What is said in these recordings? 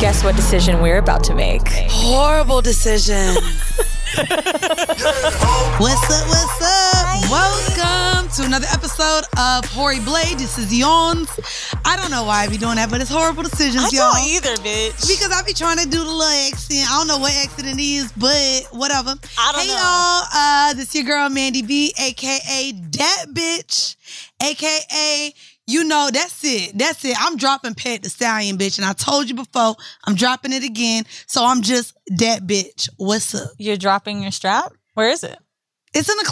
Guess what decision we're about to make? Horrible decision. What's up? What's up? Welcome to another episode of Hori Blade. This is Yawns. I don't know why I be doing that, but it's horrible decisions, y'all. I don't either, bitch. Because I be trying to do the little accent. I don't know what accent it is, but whatever. I don't know. Y'all. This your girl, Mandy B, a.k.a. Dat Bitch, a.k.a. You know, that's it. I'm dropping Pet the Stallion, bitch. And I told you before, I'm dropping it again. So I'm just that bitch. What's up? You're dropping your strap? Where is it? It's in the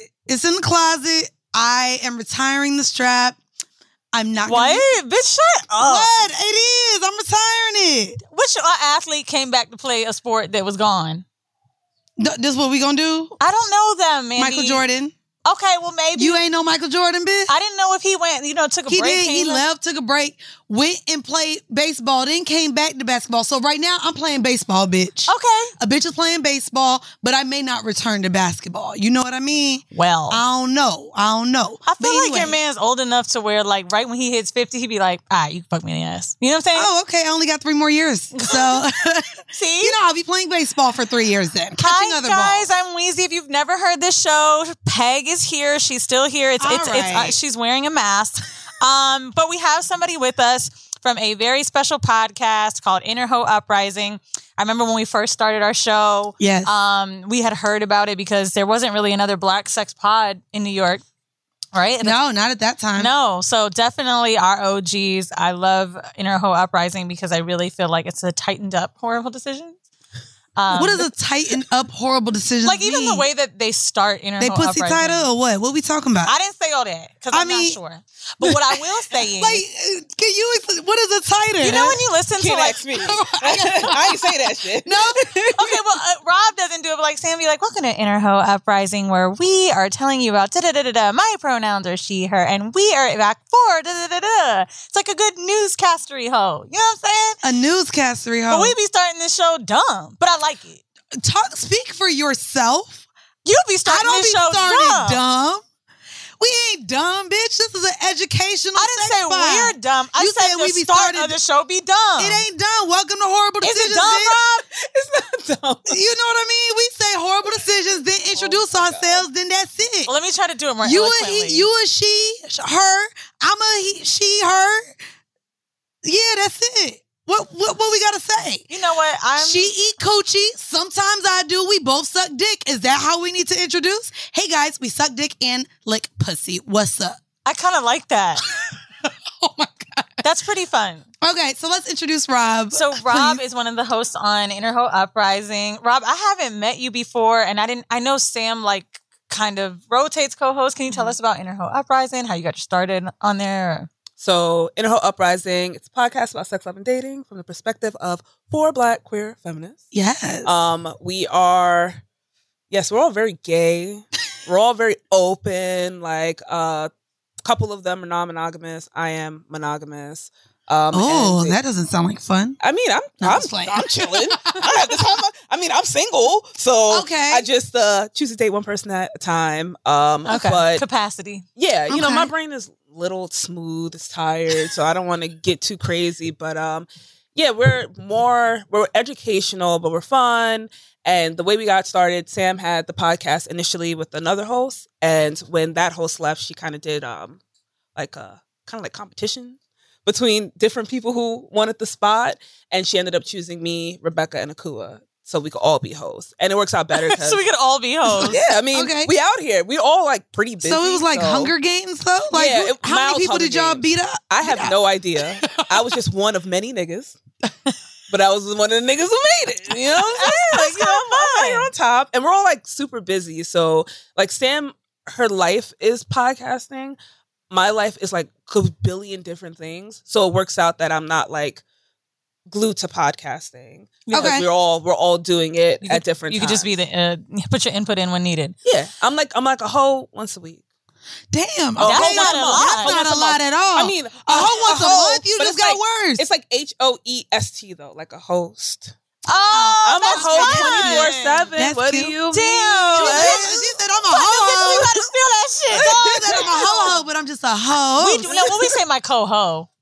closet. I am retiring the strap. I'm not What? Bitch, shut up. What? It is. I'm retiring it. Which athlete came back to play a sport that was gone? This is what we gonna do? I don't know them, Mandy. Michael Jordan. Okay, well, maybe. You ain't know Michael Jordan, bitch? I didn't know if he went, took a break. He did. He left, took a break, went and played baseball, then came back to basketball. So right now, I'm playing baseball, bitch. Okay. A bitch is playing baseball, but I may not return to basketball. You know what I mean? Well. I don't know. I feel like your man's old enough to where, like, right when he hits 50, he'd be like, you can fuck me in the ass. You know what I'm saying? Oh, okay. I only got 3 more years. So, see? I'll be playing baseball for 3 years then. Hi, guys. I'm Weezy. If you've never heard this show, Peg is here. She's still here. She's wearing a mask. But we have somebody with us from a very special podcast called Inner Hoe Uprising. I remember when we first started our show. Yes. We had heard about it because there wasn't really another black sex pod in New York. Right? No, not at that time. No. So definitely our OGs. I love Inner Hoe Uprising because I really feel like it's a tightened up horrible decision. What does a tighten up horrible decision like mean? Even the way that they start Inner Hoe Uprising. They pussy tighter or what? What we talking about? I didn't say all that because I'm not sure. But what I will say is, like, can you explain what is a tighter? You know when you listen to like ask me. I ain't say that shit. No. Okay, well, Rob doesn't do it, but like Sam be like, welcome to Inner Hoe Uprising, where we are telling you about da-da-da-da-da. My pronouns are she, her, and we are back for da-da-da-da. It's like a good newscastery hoe. You know what I'm saying? A newscastery hoe. But we be starting this show dumb, but I like it. Speak for yourself. You be starting this show dumb. We ain't dumb, bitch. This is an educational I didn't say we're dumb. I said the start of the show be dumb. It ain't dumb. Welcome to Horrible Decisions. Is it dumb, Rob? It's not dumb. You know what I mean? We say horrible decisions, then introduce ourselves, then that's it. Well, let me try to do it more You eloquently. a she, her. I'm a he, she, her. Yeah, that's it. What we gotta say? You know what? She eat coochie. Sometimes I do. We both suck dick. Is that how we need to introduce? Hey guys, we suck dick and lick pussy. What's up? I kind of like that. Oh my God. That's pretty fun. Okay, so let's introduce Rob. So Rob is one of the hosts on Inner Hoe Uprising. Rob, I haven't met you before, and I know Sam like kind of rotates co-hosts. Can you tell us about Inner Hoe Uprising? How you got started on there? So, Inner Hoe Uprising, it's a podcast about sex, love, and dating from the perspective of 4 Black queer feminists. Yes. We're all very gay. We're all very open. Like, a couple of them are non-monogamous. I am monogamous. That doesn't sound like fun. I mean, I'm chilling. I have the time. I'm single, so okay. I just choose to date one person at a time. Okay. But capacity. Yeah, my brain is little smooth, it's tired, so I don't want to get too crazy. But we're educational, but we're fun. And the way we got started, Sam had the podcast initially with another host, and when that host left, she kind of did like competition between different people who wanted the spot, and she ended up choosing me, Rebecca, and Akua, so we could all be hosts, and it works out better. So we could all be hosts. Yeah, we out here. We all like pretty busy. So it was like Hunger Games, though. Like, yeah, how many people did y'all beat up? I have no idea. I was just one of many niggas, but I was one of the niggas who made it. You know what I'm saying? I'm here on top, and we're all like super busy. So like Sam, her life is podcasting. My life is like a billion different things. So it works out that I'm not like glued to podcasting. Okay. We're all doing it at different times. You could just be put your input in when needed. Yeah. I'm like a hoe once a week. Damn. That's not a lot. That's not a lot at all. I mean, a hoe once a month, you just got worse. It's like HOEST though, like a host. Oh, I'm a hoe 24/7. What do you mean? She said I'm a hoe. You gotta steal that shit. She said I'm a hoe, but I'm just a hoe. When we say my co-ho,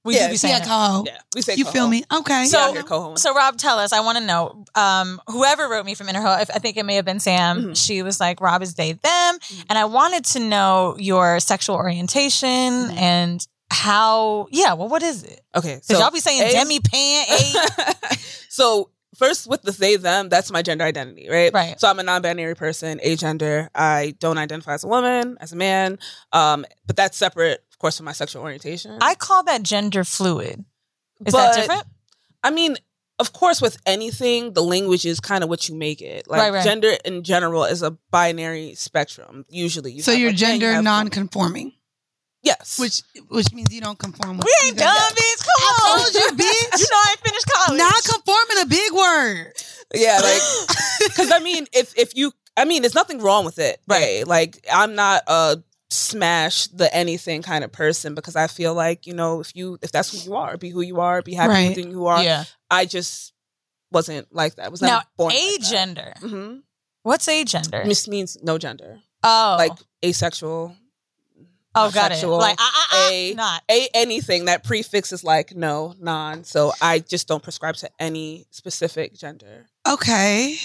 We do be saying coho. Yeah, we say you coho. feel me? Okay. So Rob, tell us. I want to know. Whoever wrote me from Interho, I think it may have been Sam. She was like, "Rob is they them," and I wanted to know your sexual orientation and how. Yeah, well, what is it? Okay, so y'all be saying demi pan. So first, with the they them, that's my gender identity, right? Right. So I'm a non-binary person, agender. I don't identify as a woman, as a man, but that's separate, of course, from my sexual orientation. I call that gender fluid. Is that different? I mean, of course, with anything, the language is kind of what you make it. Like gender in general is a binary spectrum. Usually, so you're gender non-conforming. Yes, which means you don't conform. We ain't done, bitch. Come on, I told you, bitch. You know I ain't finished college. Non-conforming, a big word. Yeah, like because I mean, if you, I mean, there's nothing wrong with it, right? Like I'm not a smash the anything kind of person because I feel like, you know, if that's who you are, be who you are, be happy with who you are. Yeah. I just wasn't like that. I was never born like that. Agender. Mm-hmm. What's agender? This means no gender. Oh, like asexual. Oh, got it. Like not anything that prefix is like no, non. So I just don't prescribe to any specific gender. Okay.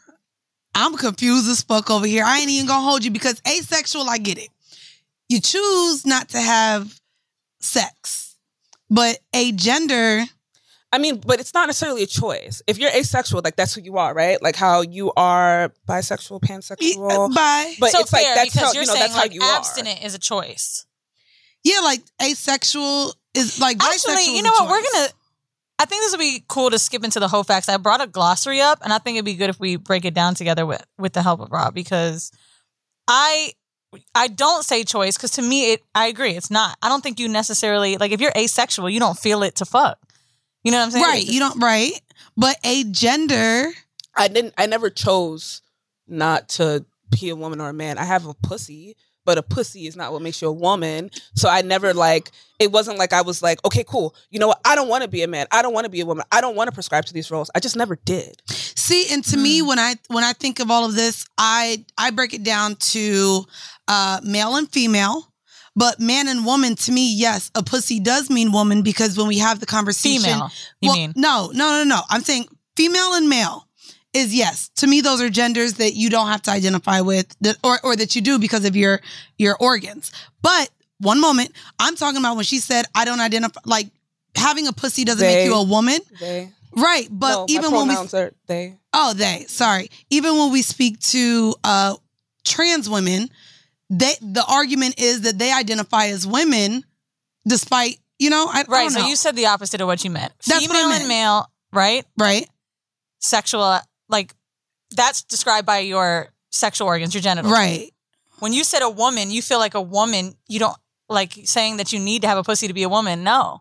I'm confused as fuck over here. I ain't even gonna hold you because asexual, I get it. You choose not to have sex, but agender. I mean, but it's not necessarily a choice. If you're asexual, like that's who you are, right? Like how you are bisexual, pansexual. But so it's fair, like that's because how you're you know saying that's like how you are. abstinent is a choice. Yeah, like asexual is like bisexual. Actually, you know what? I think this would be cool to skip into the whole facts. I brought a glossary up, and I think it'd be good if we break it down together with the help of Rob, because I don't say choice because to me, I agree. It's not. I don't think you necessarily, like if you're asexual, you don't feel it to fuck. You know what I'm saying? Right. You don't, right. But agender. I never chose not to be a woman or a man. I have a pussy. But a pussy is not what makes you a woman. So I never it wasn't like I was like, okay, cool. You know what? I don't want to be a man. I don't want to be a woman. I don't want to prescribe to these roles. I just never did. See, and to me, when I think of all of this, I break it down to male and female. But man and woman, to me, yes, a pussy does mean woman because when we have the conversation. Female, you mean? No. I'm saying female and male. Is yes. To me, those are genders that you don't have to identify with, or that you do because of your organs. But one moment, I'm talking about when she said, I don't identify, like having a pussy doesn't make you a woman. They. Right. But no, even my when pronouns are they. Oh, they. Sorry. Even when we speak to trans women, the argument is that they identify as women despite, I don't know. So you said the opposite of what you meant. That's Female what I meant. and male, right? Right. Sexual, like that's described by your sexual organs, your genitals. Right. When you said a woman, you feel like a woman, you don't like saying that you need to have a pussy to be a woman. No.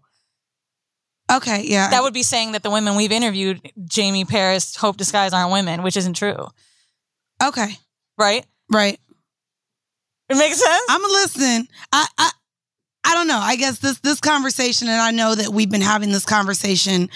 Okay, yeah. That would be saying that the women we've interviewed, Jamie, Paris, Hope Disguise, aren't women, which isn't true. Okay. Right? Right. It makes sense? I'm listening. I don't know. I guess this conversation, and I know that we've been having this conversation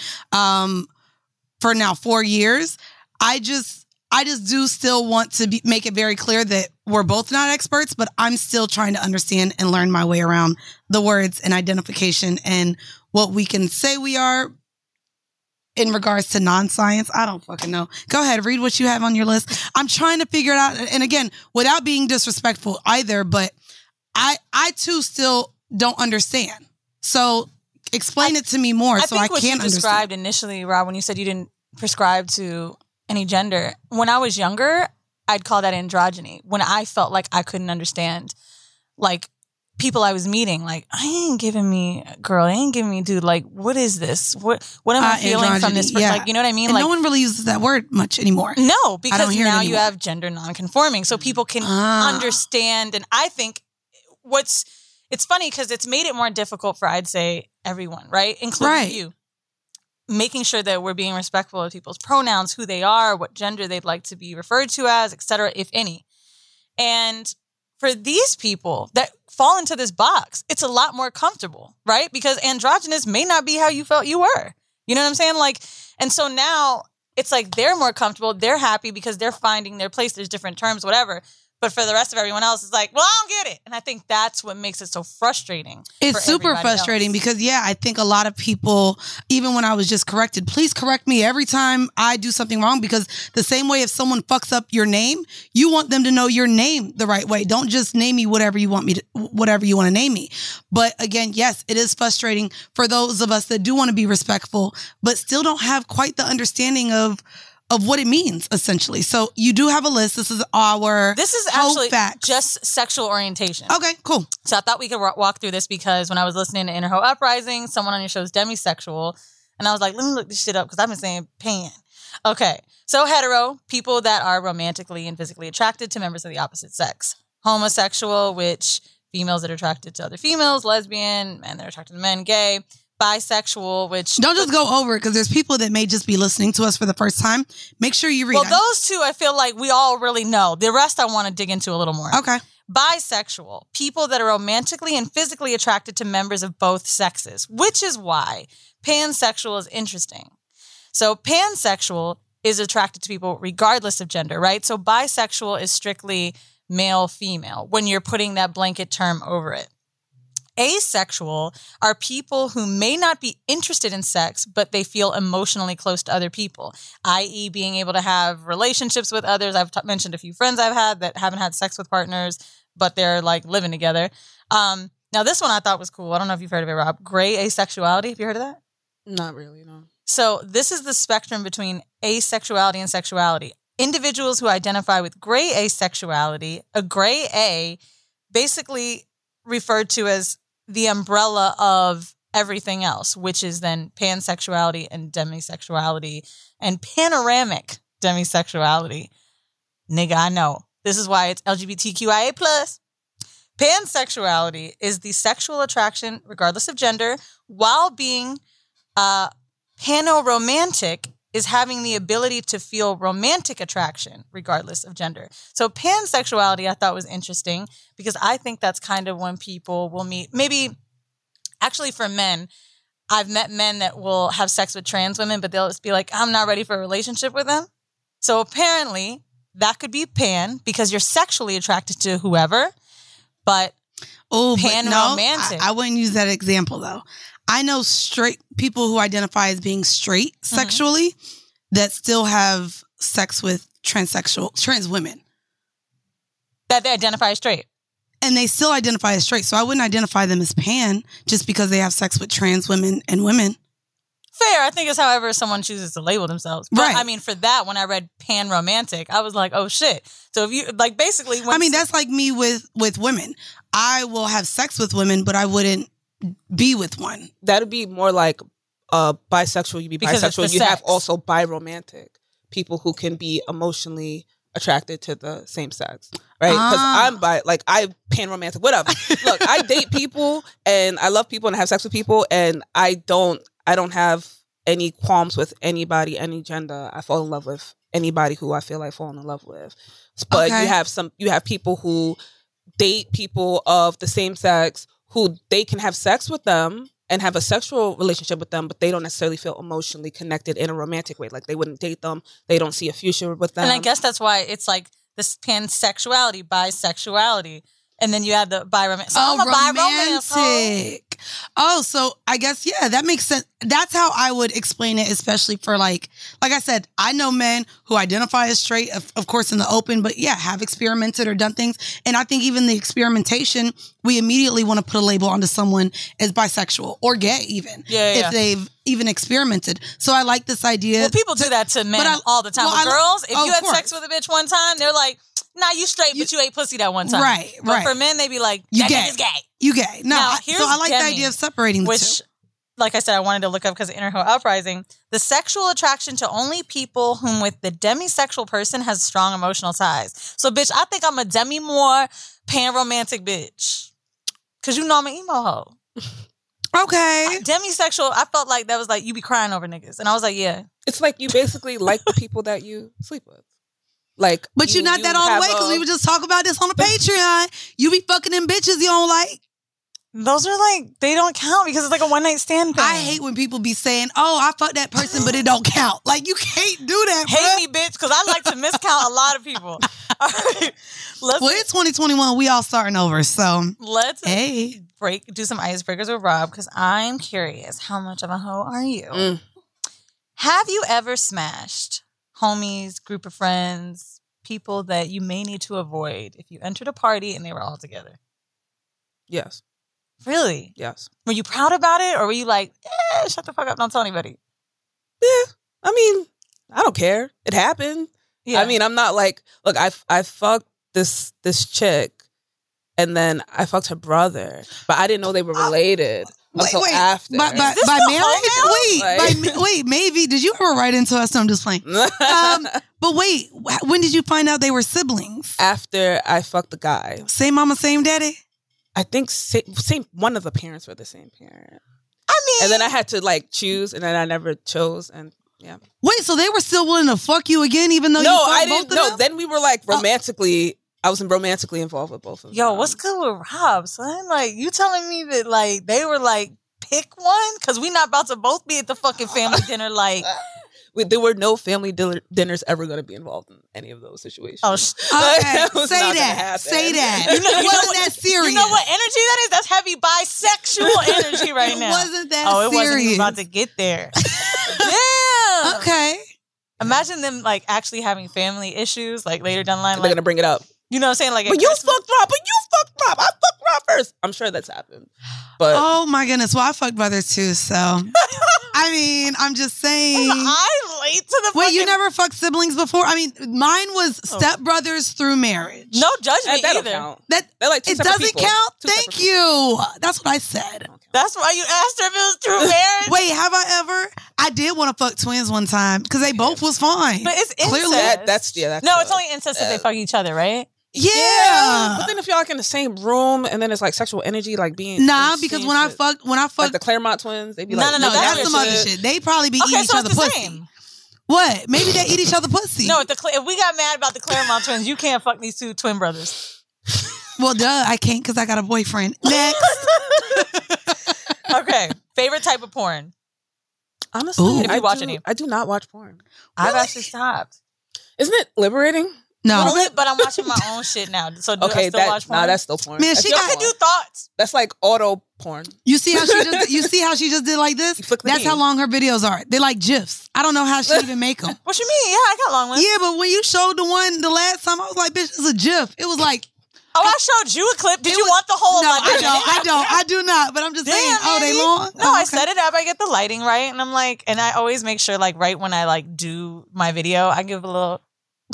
for now 4 years. I just do still want to make it very clear that we're both not experts, but I'm still trying to understand and learn my way around the words and identification and what we can say we are in regards to non-science. I don't fucking know. Go ahead, read what you have on your list. I'm trying to figure it out. And again, without being disrespectful either, but I too still don't understand. So explain it to me more so I can understand. I think what you described initially, Rob, when you said you didn't prescribe to any gender. When I was younger, I'd call that androgyny. When I felt like I couldn't understand, like people I was meeting, like I ain't giving me girl, I ain't giving me dude. Like what is this? What am I feeling from this? Yeah. Like you know what I mean? And like no one really uses that word much anymore. No, because now you have gender non-conforming, so people can understand. And I think it's funny because it's made it more difficult for I'd say everyone, right, including you. Making sure that we're being respectful of people's pronouns, who they are, what gender they'd like to be referred to as, etc., if any. And for these people that fall into this box, it's a lot more comfortable, right? Because androgynous may not be how you felt you were. You know what I'm saying? Like, and so now it's like they're more comfortable, they're happy because they're finding their place. There's different terms, whatever. But for the rest of everyone else, it's like, well, I don't get it. And I think that's what makes it so frustrating. It's super frustrating because, I think a lot of people, even when I was just corrected, please correct me every time I do something wrong, because the same way if someone fucks up your name, you want them to know your name the right way. Don't just name me whatever you want to name me. But again, yes, it is frustrating for those of us that do want to be respectful, but still don't have quite the understanding of what it means, essentially. So you do have a list. This is actually facts. Just sexual orientation. Okay, cool. So I thought we could walk through this because when I was listening to Interho Uprising, someone on your show is demisexual. And I was like, let me look this shit up because I've been saying pan. Okay. So hetero, people that are romantically and physically attracted to members of the opposite sex. Homosexual, which females that are attracted to other females. Lesbian, men that are attracted to men. Gay. Bisexual, which... Don't just go over it because there's people that may just be listening to us for the first time. Make sure you read Well, those two I feel like we all really know. The rest I want to dig into a little more. Okay. Bisexual, people that are romantically and physically attracted to members of both sexes, which is why pansexual is interesting. So pansexual is attracted to people regardless of gender, right? So bisexual is strictly male-female when you're putting that blanket term over it. Asexual are people who may not be interested in sex, but they feel emotionally close to other people, i.e. being able to have relationships with others. I've mentioned a few friends I've had that haven't had sex with partners, but they're like living together. Now, this one I thought was cool. I don't know if you've heard of it, Rob. Gray asexuality. Have you heard of that? Not really, no. So this is the spectrum between asexuality and sexuality. Individuals who identify with gray asexuality, a gray A, basically referred to as the umbrella of everything else, which is then pansexuality and demisexuality and panoramic demisexuality. Nigga, I know. This is why it's LGBTQIA+. Pansexuality is the sexual attraction, regardless of gender, while being panoromantic is having the ability to feel romantic attraction regardless of gender. So pansexuality I thought was interesting because I think that's kind of when people will meet, maybe actually for men, I've met men that will have sex with trans women, but they'll just be like, I'm not ready for a relationship with them. So apparently that could be pan because you're sexually attracted to whoever, but pan-romantic. No, I wouldn't use that example though. I know straight people who identify as being straight sexually that still have sex with trans women. That they identify as straight. And they still identify as straight. So I wouldn't identify them as pan just because they have sex with trans women and women. Fair. I think it's however someone chooses to label themselves. But right. I mean, for that, when I read pan romantic, I was like, oh shit. So if you like basically that's like me with women. I will have sex with women, but I wouldn't be with one. That would be more like bisexual. You'd be because bisexual. You have also biromantic, people who can be emotionally attracted to the same sex, right? Because I'm I'm panromantic, whatever. Look, I date people and I love people and I have sex with people, and I don't have any qualms with anybody, any gender. I fall in love with anybody who I feel like falling in love with. But you have people who date people of the same sex who they can have sex with them and have a sexual relationship with them, but they don't necessarily feel emotionally connected in a romantic way. Like they wouldn't date them. They don't see a future with them. And I guess that's why it's like this pansexuality, bisexuality. And then you have the biromantic. So I'm a romantic. Oh, so I guess, that makes sense. That's how I would explain it, especially for like I said, I know men who identify as straight, of course, in the open, but have experimented or done things. And I think even the experimentation, we immediately want to put a label onto someone as bisexual or gay even. If they've even experimented. So I like this idea. Well, people do that to men all the time. With girls, if you had sex with a bitch one time, they're like, nah, you straight, but you ate pussy that one time. Right. But for men, they be like, that nigga's gay. You gay. No, so I like the idea of separating the two. Like I said, I wanted to look up because of Interho Uprising. The sexual attraction to only people whom with the demisexual person has strong emotional ties. So, bitch, I think I'm a demi-more pan-romantic bitch. Because you know I'm an emo hoe. Okay. Demisexual, I felt like that was like, you be crying over niggas. And I was like, yeah. It's like you basically like the people that you sleep with. But you're not that all the way because we were just talking about this on the Patreon. You be fucking them bitches you don't like. Those are like, they don't count because it's like a one night stand thing. I hate when people be saying, "Oh, I fucked that person, but it don't count." Like, you can't do that. Hate me, bitch, because I like to miscount a lot of people. All right, well, it's 2021. We all starting over, so let's do some icebreakers with Rob because I'm curious. How much of a hoe are you? Have you ever smashed homies, group of friends, people that you may need to avoid if you entered a party and they were all together? Yes. Really? Yes. Were you proud about it, or were you like, shut the fuck up, don't tell anybody? Yeah. I mean, I don't care. It happened. Yeah. I mean, I'm not like, look, I fucked this chick, and then I fucked her brother, but I didn't know they were related until after. By marriage? Wait, maybe. Did you ever write into us? No, I'm just playing. But wait, when did you find out they were siblings? After I fucked the guy. Same mama, same daddy? I think same. One of the parents were the same parent. I mean, and then I had to like choose, and then I never chose, and yeah. Wait, so they were still willing to fuck you again, even though you fucked both of them? No, then we were like romantically. I was romantically involved with both of them. Yo, what's good with Rob, son? Like, you telling me that like they were like pick one because we not about to both be at the fucking family dinner like. There were no family dinners ever going to be involved in any of those situations. Oh, okay. Say that. You know, wasn't that serious. You know what energy that is? That's heavy bisexual energy right now. It wasn't that serious. Oh, it wasn't even about to get there. Damn. Okay. Imagine them like actually having family issues like later down the line. They're going to bring it up. You know what I'm saying? Like, but you fucked Rob. I fucked Rob first. I'm sure that's happened. But oh my goodness. Well, I fucked brothers too, so I mean, I'm just saying. I late to the Wait, you never fucked siblings before? I mean, mine was stepbrothers through marriage. No judgment that either. Count. They're like it doesn't count? Thank you. That's what I said. That's why you asked her if it was through marriage? Wait, have I ever? I did want to fuck twins one time because they both was fine. But it's incest. Clearly. That's no, it's only incest if they fuck each other, right? Yeah. But then if y'all like in the same room and then it's like sexual energy like being because when I fucked like the Claremont twins, they be like no, that's some other shit. They probably be eating each other pussy. Same. What? Maybe they eat each other pussy. No, if we got mad about the Claremont twins, you can't fuck these two twin brothers. Well, duh, I can't because I got a boyfriend. Next. Okay. Favorite type of porn? Honestly, if you watch any. I do not watch porn. I've actually stopped. Isn't it liberating? No, but I'm watching my own shit now. So do I still watch porn? No, that's still porn. Man, I can do thoughts. That's like auto porn. You see how she just did like this? That's how long her videos are. They're like GIFs. I don't know how she even make them. What you mean? Yeah, I got long ones. Yeah, but when you showed the one the last time, I was like, bitch, it's a GIF. It was like. Oh, I showed you a clip. Did you want the whole? No, I do not. But I'm just saying. Oh, they long? No, I set it up. I get the lighting right, and I'm like, and I always make sure, like, right when I like do my video, I give a little.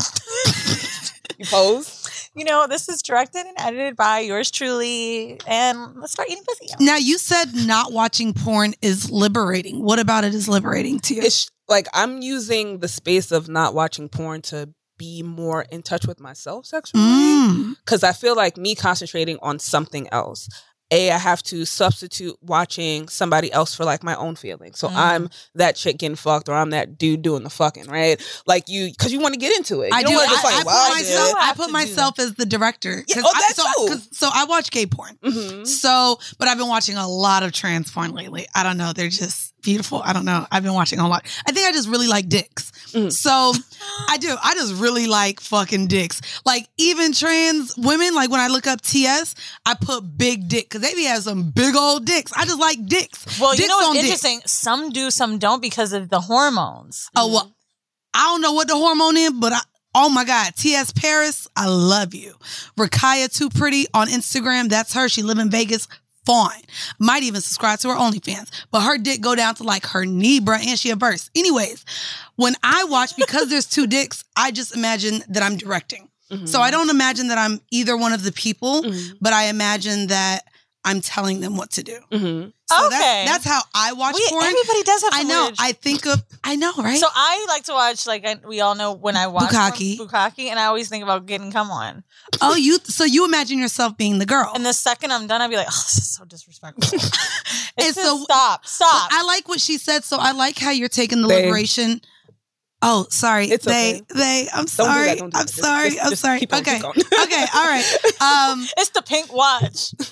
You pose. You know, this is directed and edited by yours truly, and let's start eating pussy. Now, you said not watching porn is liberating. What about it is liberating to you? It's like I'm using the space of not watching porn to be more in touch with myself sexually. Because I feel like me concentrating on something else. I have to substitute watching somebody else for like my own feelings. So I'm that chick getting fucked or I'm that dude doing the fucking, right? Like because you want to get into it. I put myself as the director. Yeah, so I watch gay porn. Mm-hmm. But I've been watching a lot of trans porn lately. I don't know. They're just beautiful. I don't know. I've been watching a lot. I think I just really like dicks. Mm-hmm. So I do. I just really like fucking dicks. Like even trans women, like when I look up TS, I put big dick because they be having some big old dicks. I just like dicks. Well, dicks you know what's interesting? Some do, some don't because of the hormones. Oh, well, I don't know what the hormone is, but oh my God, T.S. Paris, I love you. Rakaya Too Pretty on Instagram, that's her. She live in Vegas. Fine. Might even subscribe to her OnlyFans. But her dick go down to like her knee, bruh, and she a verse. Anyways, when I watch, because there's two dicks, I just imagine that I'm directing. Mm-hmm. So I don't imagine that I'm either one of the people, but I imagine that I'm telling them what to do. Mm-hmm. So that's how I watch porn. Everybody does have. I know. I know, right? So I like to watch, like we all know when I watch Bukkake, and I always think about getting come on. Oh, you imagine yourself being the girl, and the second I'm done, I'd be like, oh, this is so disrespectful. Stop. I like what she said. So I like how you're taking the liberation. Oh, sorry. It's okay. I'm sorry. I'm sorry. Okay. Okay. All right. It's the pink watch.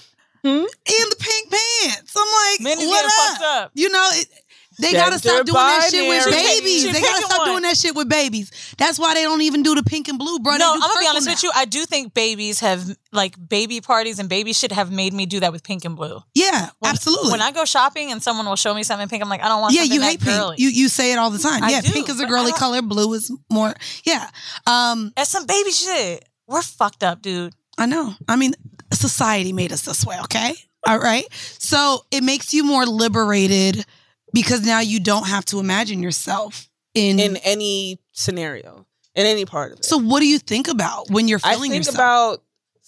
in the pink pants. I'm like, Mandy's what getting up? fucked up. You know, they gotta stop doing that shit with binary. babies. They gotta stop doing that shit with babies. That's why they don't even do the pink and blue, bro. No, I'm gonna be honest with you. I do think babies have, like, baby parties and baby shit have made me do that with pink and blue. Yeah, absolutely. When I go shopping and someone will show me something pink, I'm like, I don't want something you hate girly. pink. You say it all the time. I Yeah, do, pink is a but girly color. Blue is more. Yeah. That's some baby shit. We're fucked up, dude. I know. I mean, society made us this way. Okay. All right. So it makes you more liberated. Because now you don't have to imagine yourself in any scenario, in any part of it. So what do you think about when you're feeling yourself? I think about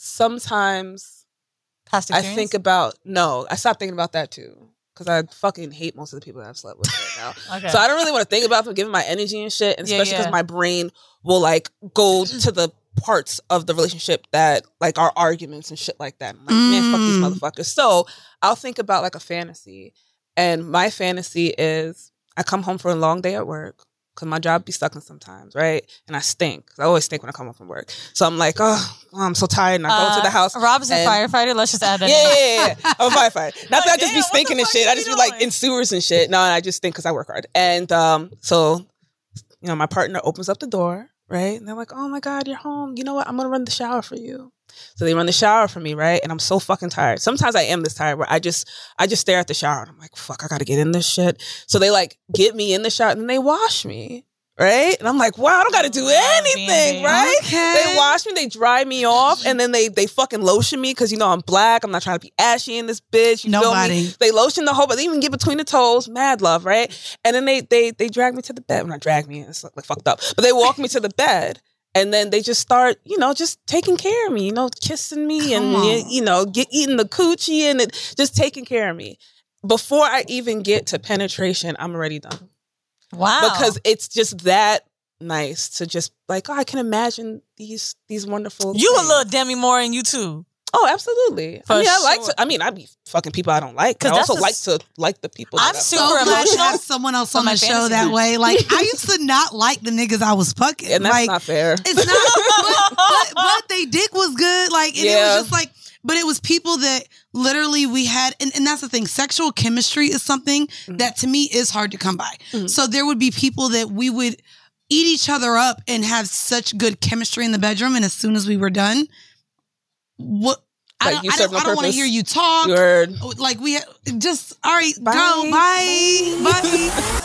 sometimes. Past experience? I think about, no, I stopped thinking about that too. Because I fucking hate most of the people that I've slept with right now. Okay. So I don't really want to think about them giving my energy and shit. And especially because my brain will like go to the parts of the relationship that like are arguments and shit like that. I'm like, man, fuck these motherfuckers. So I'll think about like a fantasy. And my fantasy is I come home for a long day at work because my job be sucking sometimes, right? And I stink. I always stink when I come home from work. So I'm like, oh, I'm so tired. And I go to the house. Rob's a firefighter. Let's just add that. Yeah. I'm a firefighter. Not that I just be stinking and shit. I just be like in sewers and shit. No, I just stink because I work hard. And so, you know, my partner opens up the door, right? And they're like, oh my God, you're home. You know what? I'm going to run the shower for you. So they run the shower for me, right? And I'm so fucking tired. Sometimes I am this tired where I just stare at the shower and I'm like, fuck, I gotta get in this shit. So they like get me in the shower and then they wash me, right? And I'm like, wow, I don't gotta do anything, right? Okay. They wash me, they dry me off, and then they fucking lotion me because, you know, I'm black. I'm not trying to be ashy in this bitch. You feel me? They lotion the whole, but they even get between the toes. Mad love, right? And then they drag me to the bed. When I drag me, it's like fucked up. But they walk me to the bed. And then they just start, you know, just taking care of me, you know, kissing me and, you know, eating the coochie and just taking care of me. Before I even get to penetration, I'm already done. Wow. Because it's just that nice to just like, oh, I can imagine these wonderful You things. a little Demi Moore in you too. Oh, absolutely. I mean, I be fucking people I don't like. I also like to like the people. I'm super emotional. Have someone else on the show that way. Like I used to not like the niggas I was fucking, and that's like, not fair. It's not. but they dick was good. Like and it was just like. But it was people that literally we had, and that's the thing. Sexual chemistry is something that to me is hard to come by. So there would be people that we would eat each other up and have such good chemistry in the bedroom, and as soon as we were done. What I don't want to hear you talk. Word. Like we just all right. Bye. Go bye.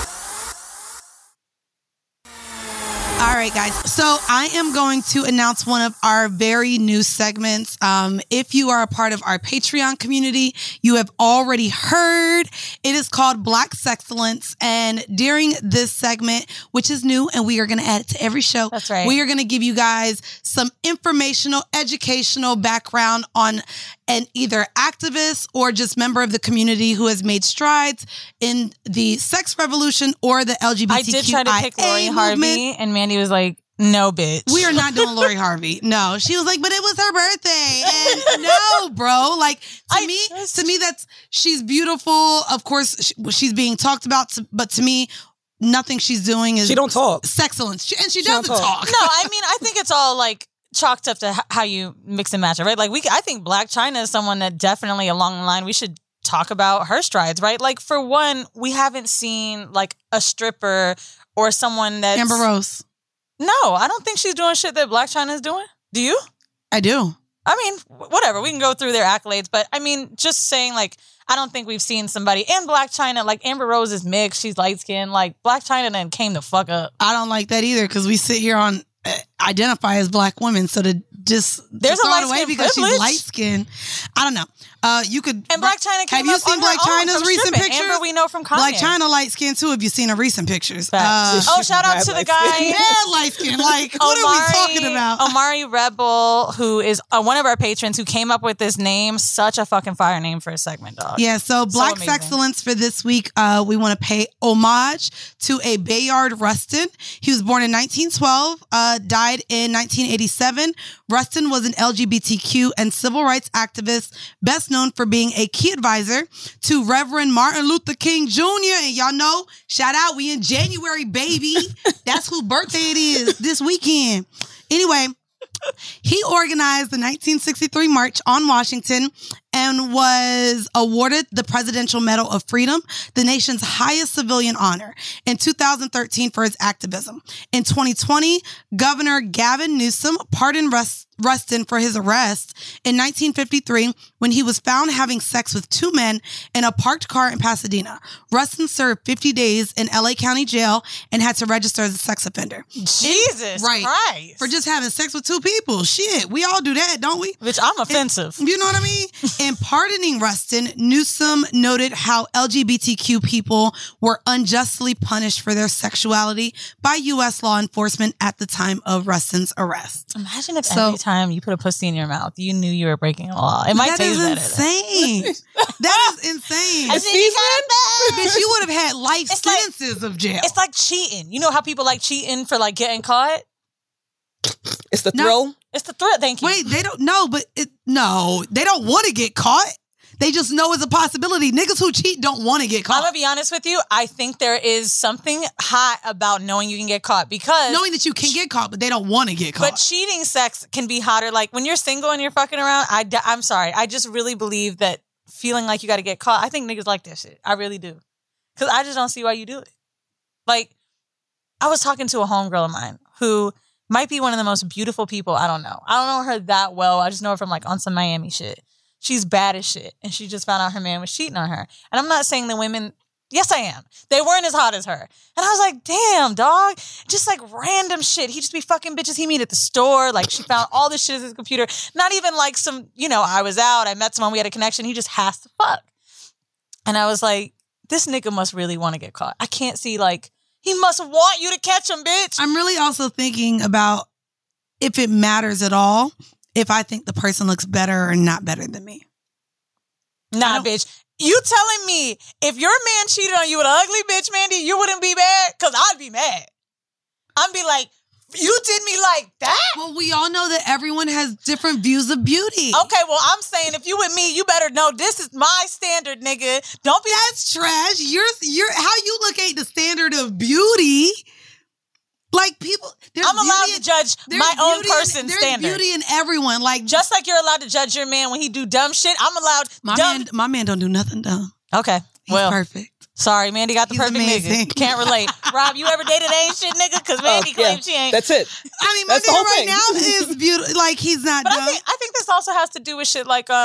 All right, guys. So I am going to announce one of our very new segments. If you are a part of our Patreon community, you have already heard. It is called Black Sexcellence. And during this segment, which is new, and we are going to add it to every show. That's right. We are going to give you guys some informational, educational background on an either activist or just member of the community who has made strides in the sex revolution or the LGBTQIA I did try to pick Lori Harvey, and Mandy was like, no, bitch. We are not doing Lori Harvey. No. She was like, but it was her birthday. And no, bro. Like, to me, she's beautiful. Of course, she's being talked about, but to me, nothing she's doing is... She don't talk. Sexcellence. And she doesn't talk. No, I mean, I think it's all like chalked up to how you mix and match it, right? Like I think Black China is someone that definitely along the line we should talk about her strides, right? Like for one, we haven't seen like a stripper or someone that's Amber Rose. No, I don't think she's doing shit that Blac Chyna is doing. Do you? I do. I mean, whatever. We can go through their accolades, but I mean, just saying like, I don't think we've seen somebody. And Blac Chyna, like Amber Rose is mixed. She's light skinned. Like Blac Chyna then came the fuck up. I don't like that either because we sit here on identify as Black women, so to just there's throw a it away because privilege. She's light skinned. I don't know. You could and Blac Chyna came have you up seen on Blac her own Chyna's from recent stripping. pictures? Amber we know from Kanye. Blac Chyna light skinned too. Have you seen her recent pictures? Shout out to the guy. Yeah, light skin. Like what are we talking about? Omari Rebel, who is one of our patrons, who came up with this name. Such a fucking fire name for a segment, dog. Yeah. So Black Sexcellence for this week. We want to pay homage to a Bayard Rustin. He was born in 1912. Died in 1987. Rustin was an LGBTQ and civil rights activist, best known for being a key advisor to Reverend Martin Luther King Jr. And y'all know, shout out, we in January, baby. That's whose birthday it is this weekend. Anyway, He organized the 1963 March on Washington and was awarded the Presidential Medal of Freedom, the nation's highest civilian honor, in 2013 for his activism. In 2020, Governor Gavin Newsom pardoned Rustin for his arrest in 1953 when he was found having sex with 2 men in a parked car in Pasadena. Rustin served 50 days in LA County Jail and had to register as a sex offender. Jesus Christ. For just having sex with 2 people. Shit, we all do that, don't we? Which I'm offensive. You know what I mean? In pardoning Rustin, Newsom noted how LGBTQ people were unjustly punished for their sexuality by U.S. law enforcement at the time of Rustin's arrest. Imagine if every time you put a pussy in your mouth, you knew you were breaking a law. It might taste better. Insane. That is insane. Bitch, you would have had life sentences of jail. It's like cheating. You know how people like cheating for like getting caught? It's the thrill. No, it's the thrill. Thank you. Wait, they don't know, but they don't want to get caught. They just know it's a possibility. Niggas who cheat don't want to get caught. I'm going to be honest with you. I think there is something hot about knowing you can get caught because... Knowing that you can get caught, but they don't want to get caught. But cheating sex can be hotter. Like when you're single and you're fucking around, I'm sorry. I just really believe that feeling like you got to get caught, I think niggas like that shit. I really do. Because I just don't see why you do it. Like, I was talking to a homegirl of mine who might be one of the most beautiful people. I don't know her that well. I just know her from like on some Miami shit. She's bad as shit. And she just found out her man was cheating on her. And I'm not saying the women, yes, I am. They weren't as hot as her. And I was like, damn, dog. Just like random shit. He just be fucking bitches he meet at the store. Like she found all this shit at his computer. Not even like some, I was out. I met someone. We had a connection. He just has to fuck. And I was like, this nigga must really want to get caught. I can't see like, he must want you to catch him, bitch. I'm really also thinking about if it matters at all. If I think the person looks better or not better than me. Nah, bitch. You telling me if your man cheated on you with an ugly bitch, Mandy, you wouldn't be mad? Because I'd be mad. I'd be like, you did me like that? Well, we all know that everyone has different views of beauty. Okay, well, I'm saying if you with me, you better know this is my standard, nigga. Don't be... That's trash. You're how you look at the standard of beauty... Like people, I'm allowed to judge my own person's standard. There's beauty in everyone. Like just like you're allowed to judge your man when he do dumb shit, I'm allowed. My man don't do nothing dumb. Okay, he's perfect. Sorry, Mandy got the perfect nigga. Can't relate. Rob, you ever dated ain't shit nigga? Because Mandy claims she ain't. That's it. I mean, my nigga right now is beautiful. Like he's not. But dumb. I think this also has to do with shit like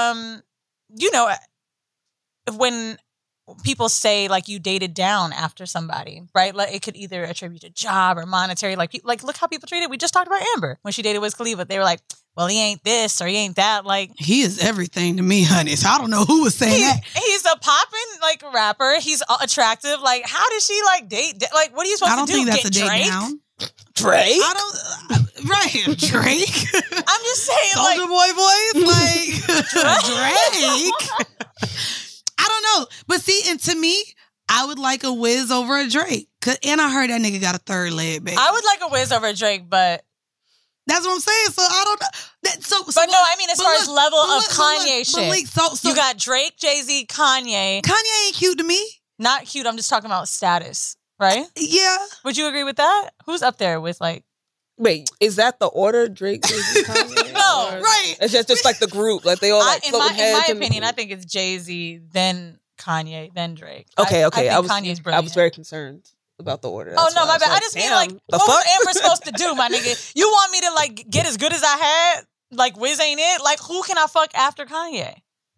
when people say like you dated down after somebody, right? Like it could either attribute to job or monetary. Like look how people treated. We just talked about Amber when she dated Wiz Khalifa. They were like, well, he ain't this or he ain't that. Like he is everything to me, honey. So I don't know who was saying that. He's a poppin' like rapper. He's attractive. Like how does she like date? Like what are you supposed to do? I don't think that's Get a date Drake? down. Drake? I don't. Right, Drake. I'm just saying, Soldier Boy voice, like Drake. I don't know, but see, and to me, I would like a Wiz over a Drake. And I heard that nigga got a third leg, baby. I would like a Wiz over a Drake, but that's what I'm saying. So I don't know. But no, I mean as far as level of Kanye shit. You got Drake, Jay-Z, Kanye. Kanye ain't cute to me. Not cute. I'm just talking about status, right? Yeah. Would you agree with that? Who's up there with like? Wait, is that the order? Drake, Jay-Z, Kanye? No, right. It's just like the group. Like they all like in my opinion, I think it's Jay-Z, then Kanye, then Drake. Okay. I Kanye's brilliant. I was very concerned about the order. That's my bad. I just mean like, what was Amber supposed to do, my nigga? You want me to like get as good as I had? Like Wiz ain't it? Like who can I fuck after Kanye?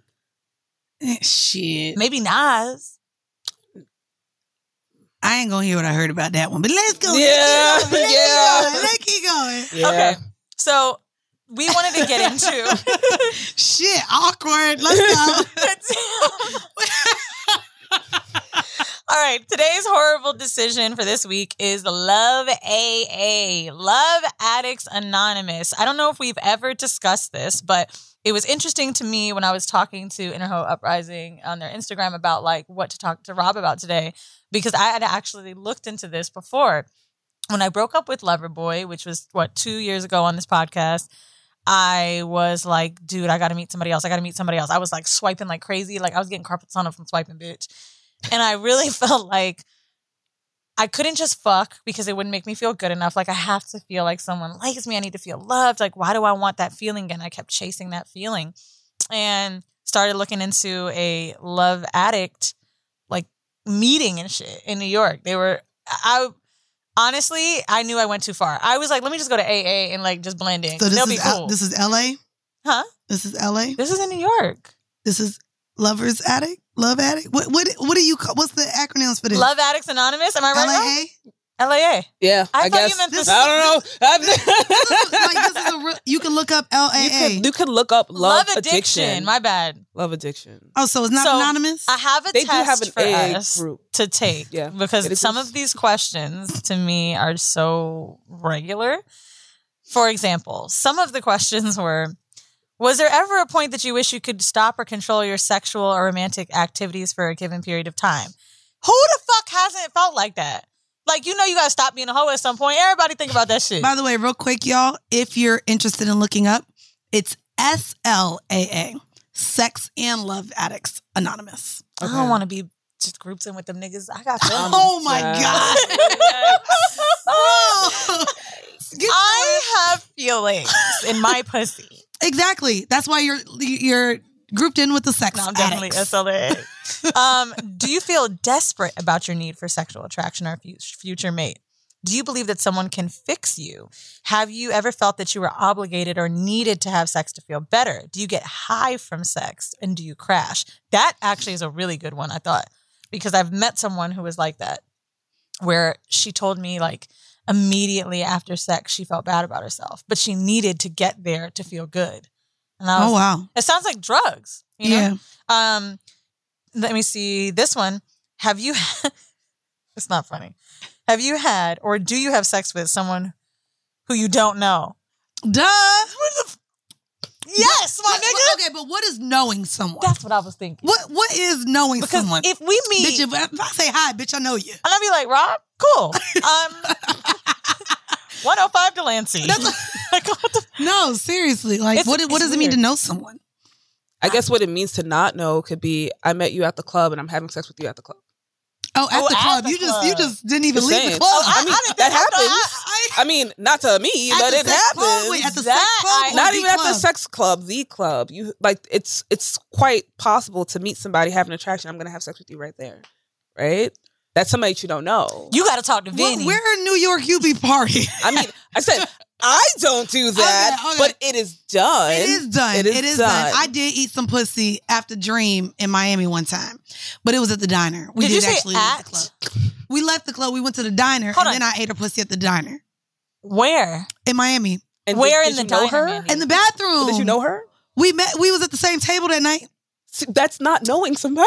Shit. Maybe Nas. I ain't gonna hear what I heard about that one, but let's go. Let's keep going. Yeah. Okay, so we wanted to get into shit. Awkward. Let's go. All right, today's horrible decision for this week is Love AA, Love Addicts Anonymous. I don't know if we've ever discussed this, but it was interesting to me when I was talking to Interho Uprising on their Instagram about like what to talk to Rob about today, because I had actually looked into this before. When I broke up with Loverboy, which was 2 years ago on this podcast, I was like, dude, I got to meet somebody else. I was like swiping like crazy. Like I was getting carpal tunnel from swiping, bitch. And I really felt like I couldn't just fuck because it wouldn't make me feel good enough. Like, I have to feel like someone likes me. I need to feel loved. Like, why do I want that feeling again? I kept chasing that feeling and started looking into a Love Addict, like, meeting and shit in New York. Honestly, I knew I went too far. I was like, let me just go to AA and, like, just blend in. So they'll be cool. This is LA? Huh? This is LA? This is in New York. This is Lovers Addict? Love Addict? What do you call, what's the acronyms for this? Love Addicts Anonymous? Am I right? LAA? LAA. I thought guess. You meant this. I don't This know. is you can look up LAA. You could look up Love Addiction. My bad. Love Addiction. Oh, so it's not anonymous? I have a they test do have an for AA us group to take because some of these questions to me are so regular. For example, some of the questions were, was there ever a point that you wish you could stop or control your sexual or romantic activities for a given period of time? Who the fuck hasn't felt like that? Like, you gotta stop being a hoe at some point. Everybody think about that shit. By the way, real quick, y'all, if you're interested in looking up, it's SLAA, Sex and Love Addicts Anonymous. Okay. I don't want to be just grouped in with them niggas. I got feelings. Oh my God. I have feelings in my pussy. Exactly. That's why you're grouped in with the sex I'm definitely SLA. Do you feel desperate about your need for sexual attraction or future mate? Do you believe that someone can fix you? Have you ever felt that you were obligated or needed to have sex to feel better? Do you get high from sex and do you crash? That actually is a really good one, I thought, because I've met someone who was like that, where she told me, like, immediately after sex, she felt bad about herself, but she needed to get there to feel good. And I was, wow. It sounds like drugs, you know? Yeah. Let me see this one. Have you, it's not funny. Have you had, or do you have sex with someone who you don't know? Duh. Yes, my nigga. Okay, but what is knowing someone? That's what I was thinking. What is knowing someone? If we meet, bitch, if I say hi, bitch, I know you. And I'll be like, Rob, cool. 105 Delancey. Like, no, seriously. Like, what does it mean to know someone? I guess what it means to not know could be, I met you at the club and I'm having sex with you at the club. Oh, at the club. You just didn't even leave the club. I mean, that happens. I mean, not to me, but it happens. Wait, at the sex club? Not even at the sex club, the club. You like it's quite possible to meet somebody, have an attraction. I'm gonna have sex with you right there. Right? That's somebody that you don't know. You gotta talk to Vinny. Where in New York you be partying? I mean, I said I don't do that, okay. But it is done. It is done. It is done. I did eat some pussy after Dream in Miami one time, but it was at the diner. We did actually leave the club. We left the club. We went to the diner, and then I ate her pussy at the diner. Where? In Miami. And where in the diner? In the bathroom. Did you know her? We met. We was at the same table that night. That's not knowing somebody.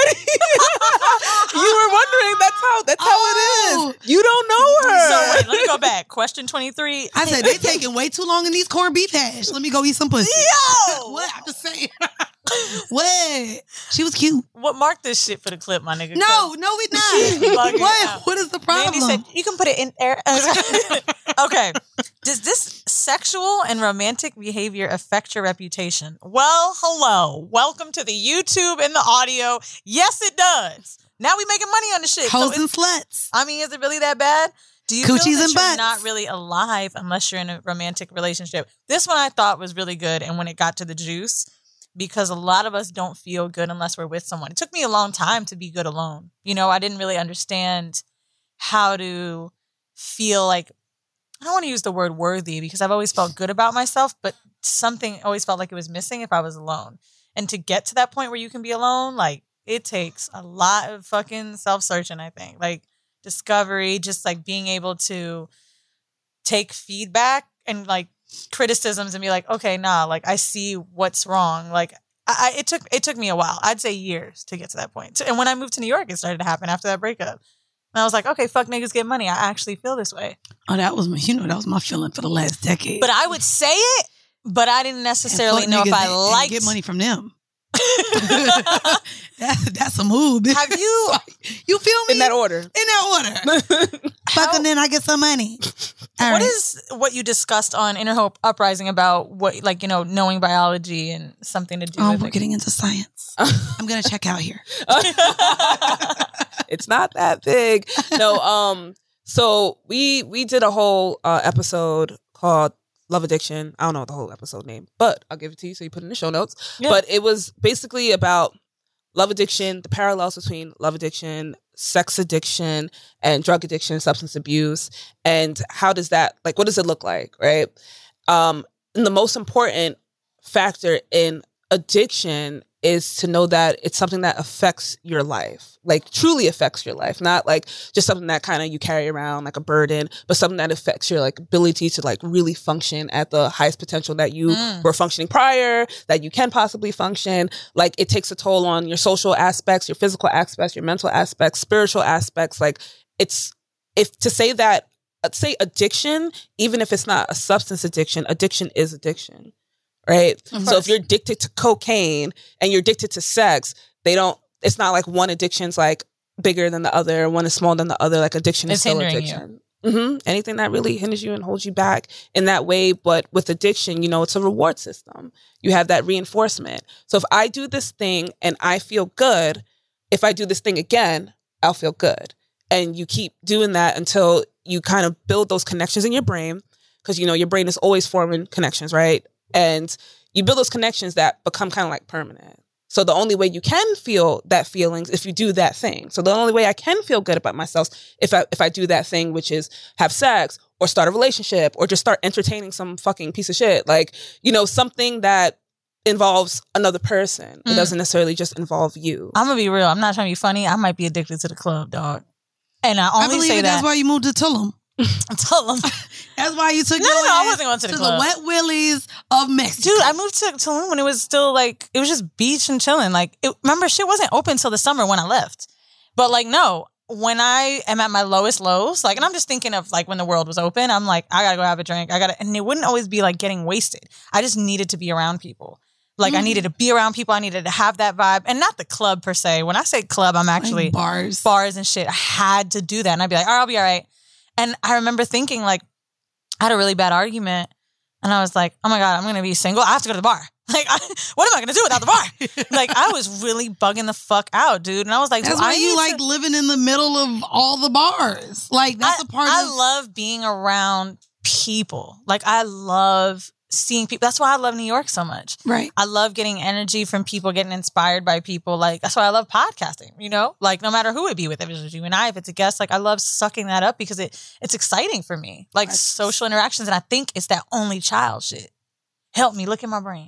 You were wondering. That's how it is. You don't know her. So wait, let me go back. Question 23. I said they taking way too long in these corned beef hash. Let me go eat some pussy. Yo, what? I'm just saying. What? She was cute. What? Mark this shit for the clip, my nigga. No, we not. What is the problem? Mandy said you can put it in there. Okay. Does this sexual and romantic behavior affect your reputation? Well, hello. Welcome to the YouTube and the audio. Yes, it does. Now we making money on the shit. Hoes and sluts. I mean, is it really that bad? Do you Coochies feel that and you're butts. not really alive unless you're in a romantic relationship? This one I thought was really good, and when it got to the juice, because a lot of us don't feel good unless we're with someone. It took me a long time to be good alone. You know, I didn't really understand how to feel like, I don't want to use the word worthy because I've always felt good about myself, but something always felt like it was missing if I was alone. And to get to that point where you can be alone, like, it takes a lot of fucking self-searching, I think. Like, discovery, just like being able to take feedback and like criticisms and be like, okay, nah, like I see what's wrong. Like it took me a while. I'd say years to get to that point. And when I moved to New York, it started to happen after that breakup. And I was like, okay, fuck niggas get money. I actually feel this way. Oh, that was my feeling for the last decade. But I would say it, but I didn't necessarily know if I liked get money from them. That's a move. Have you? You feel me? In that order. Fucking then I get some money. What is what you discussed on Inner Hope Uprising about what, like, you know, knowing biology and something to do with we're getting into science. I'm going to check out here. It's not that big. No, So we did a whole episode called Love Addiction. I don't know the whole episode name, but I'll give it to you so you put it in the show notes. Yeah. But it was basically about love addiction, the parallels between love addiction, sex addiction, and drug addiction, substance abuse, and how does that, like, what does it look like, right? And the most important factor in addiction is to know that it's something that affects your life, like truly affects your life, not like just something that kind of you carry around like a burden, but something that affects your like ability to like really function at the highest potential that you were functioning prior, that you can possibly function. Like it takes a toll on your social aspects, your physical aspects, your mental aspects, spiritual aspects. Like say addiction, even if it's not a substance addiction, addiction is addiction. Right. So if you're addicted to cocaine and you're addicted to sex, it's not like one addiction's like bigger than the other, one is smaller than the other. Like addiction is still addiction. Anything that really hinders you and holds you back in that way. But with addiction, it's a reward system. You have that reinforcement. So if I do this thing and I feel good, if I do this thing again, I'll feel good. And you keep doing that until you kind of build those connections in your brain. Because, your brain is always forming connections, right? And you build those connections that become kind of like permanent. So the only way you can feel that feelings if you do that thing. So the only way I can feel good about myself if I do that thing, which is have sex or start a relationship or just start entertaining some fucking piece of shit. Like, something that involves another person. It doesn't necessarily just involve you. I'm going to be real. I'm not trying to be funny. I might be addicted to the club, dog. And I only say that. That's why you moved to Tulum. Tulum. That's why you took I wasn't going to the club. The Wet Willies of Mexico. Dude, I moved to Tulum when it was still like, it was just beach and chilling. Like, remember, shit wasn't open till the summer when I left. But like, no, when I am at my lowest lows, like, and I'm just thinking of like when the world was open, I'm like, I gotta go have a drink. And it wouldn't always be like getting wasted. I just needed to be around people. Like I needed to be around people. I needed to have that vibe, and not the club per se. When I say club, I'm actually like bars and shit. I had to do that. And I'd be like, all right, I'll be all right. And I remember thinking, like, I had a really bad argument. And I was like, oh my God, I'm going to be single. I have to go to the bar. Like, what am I going to do without the bar? Like, I was really bugging the fuck out, dude. And I was like, that's why you like living in the middle of all the bars. Like, that's a part of... I love being around people. Like, I love seeing people. That's why I love New York so much. Right. I love getting energy from people, getting inspired by people. Like, that's why I love podcasting, Like, no matter who it be with, if it's you and I, if it's a guest, like, I love sucking that up because it's exciting for me. Like, social interactions. And I think it's that only child shit. Help me, look at my brain.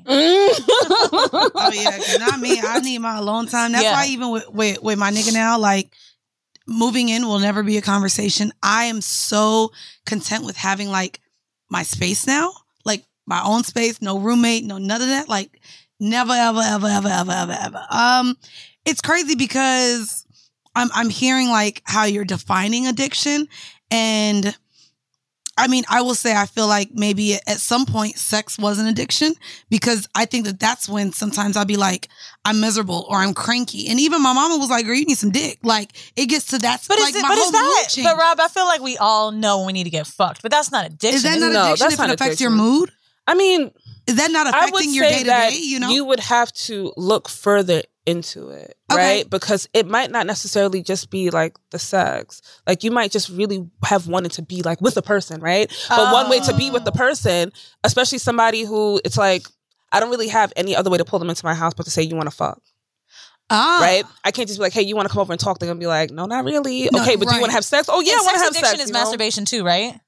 Oh, yeah. Not me. I need my alone time. That's why even with my nigga now, like, moving in will never be a conversation. I am so content with having, like, my space now. Like, my own space, no roommate, no none of that. Like, never, ever, ever, ever, ever, ever, ever. It's crazy because I'm hearing like how you're defining addiction, and I mean, I will say I feel like maybe at some point sex was an addiction, because I think that's when sometimes I'll be like, I'm miserable or I'm cranky, and even my mama was like, "Girl, you need some dick." Like it gets to that. But like my whole mood changes. But Rob, I feel like we all know when we need to get fucked, but that's not addiction. Is that not addiction if it affects your mood? I mean, is that not affecting your day to day? You would have to look further into it, right? Because it might not necessarily just be like the sex. Like you might just really have wanted to be like with a person, right? But one way to be with the person, especially somebody who it's like, I don't really have any other way to pull them into my house but to say, you want to fuck. Right? I can't just be like, hey, you want to come over and talk? They're going to be like, no, not really. No, okay, but do you want to have sex? Oh, yeah, I want to have sex. Addiction is masturbation too, right?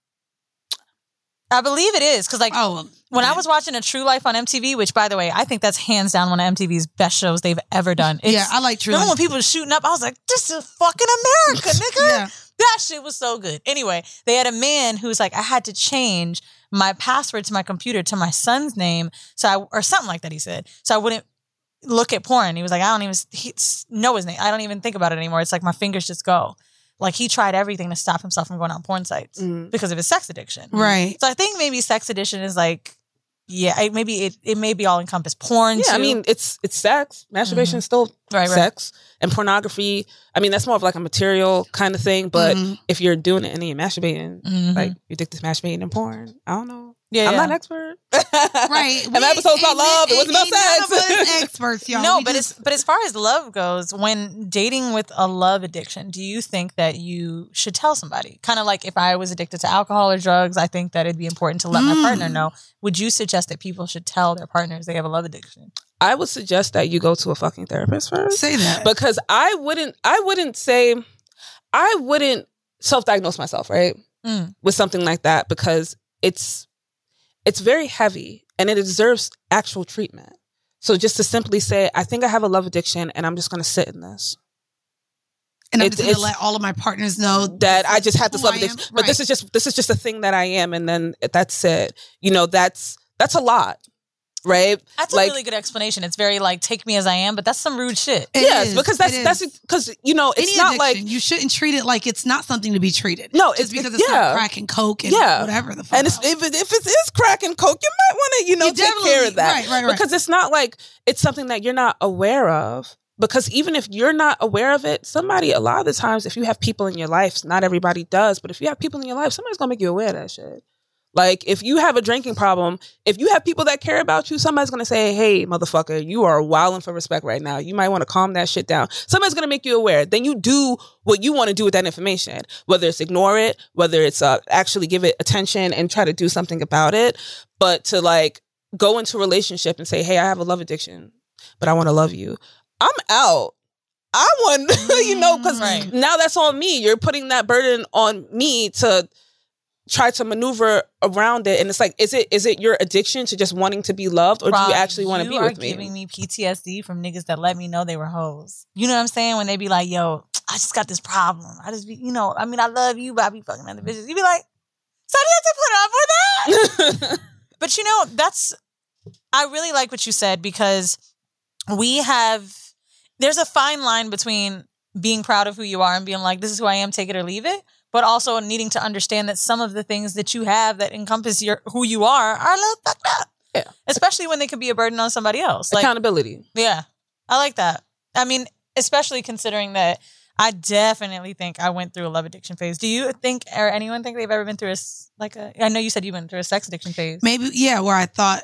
I believe it is. Because like, when I was watching A True Life on MTV, which by the way, I think that's hands down one of MTV's best shows they've ever done. I like True Life. When people were shooting up, I was like, this is fucking America, nigga. That shit was so good. Anyway, they had a man who's like, I had to change my password to my computer to my son's name, or something like that, he said. So I wouldn't look at porn. He was like, I don't even know his name. I don't even think about it anymore. It's like my fingers just go. Like he tried everything to stop himself from going on porn sites because of his sex addiction. Right. So I think maybe sex addiction is like, maybe it may be all encompass porn. Yeah, too. I mean it's sex. Masturbation is still sex, and pornography. I mean that's more of like a material kind of thing. But if you're doing it and then you're masturbating, like you're addicted to masturbating and porn, I don't know. Yeah, I'm not an expert. Right. And the episode's about love. It wasn't about sex. None of us experts, y'all. No, but as far as love goes, when dating with a love addiction, do you think that you should tell somebody? Kind of like if I was addicted to alcohol or drugs, I think that it'd be important to let my partner know. Would you suggest that people should tell their partners they have a love addiction? I would suggest that you go to a fucking therapist first. Say that. Because I wouldn't self-diagnose myself, right? With something like that, because it's very heavy and it deserves actual treatment. So just to simply say, I think I have a love addiction and I'm just going to sit in this. And I'm just going to let all of my partners know that I just have this love addiction. But right. this is just a thing that I am. And then that's it. You know, that's a lot. Right? That's a really good explanation. It's very like, take me as I am, but that's some rude shit. Yes, because that's because, you know, it's not addiction, like... You shouldn't treat it like it's not something to be treated. No, it's because it's not crack and coke and whatever the fuck. And if it is crack and coke, you might want to, take care of that. Right. Because it's not like it's something that you're not aware of. Because even if you're not aware of it, a lot of the times, if you have people in your life, not everybody does, but if you have people in your life, somebody's going to make you aware of that shit. Like, if you have a drinking problem, if you have people that care about you, somebody's going to say, hey, motherfucker, you are wilding for respect right now. You might want to calm that shit down. Somebody's going to make you aware. Then you do what you want to do with that information, whether it's ignore it, whether it's actually give it attention and try to do something about it. But to like go into a relationship and say, hey, I have a love addiction, but I want to love you. I'm out. I want, because now that's on me. You're putting that burden on me to try to maneuver around it, and it's like, is it your addiction to just wanting to be loved, or do you actually want to be with me? You are giving me PTSD from niggas that let me know they were hoes. You know what I'm saying? When they be like, yo, I just got this problem. I just be, I love you, but I be fucking other bitches. You be like, so do you have to put up with that? But I really like what you said, because there's a fine line between being proud of who you are and being like, this is who I am, take it or leave it. But also needing to understand that some of the things that you have that encompass who you are a little fucked up. Yeah. Especially when they could be a burden on somebody else. Like, accountability. Yeah. I like that. I mean, especially considering that I definitely think I went through a love addiction phase. Do you think, or anyone think they've ever been through I know you said you went through a sex addiction phase. Maybe, yeah, where I thought,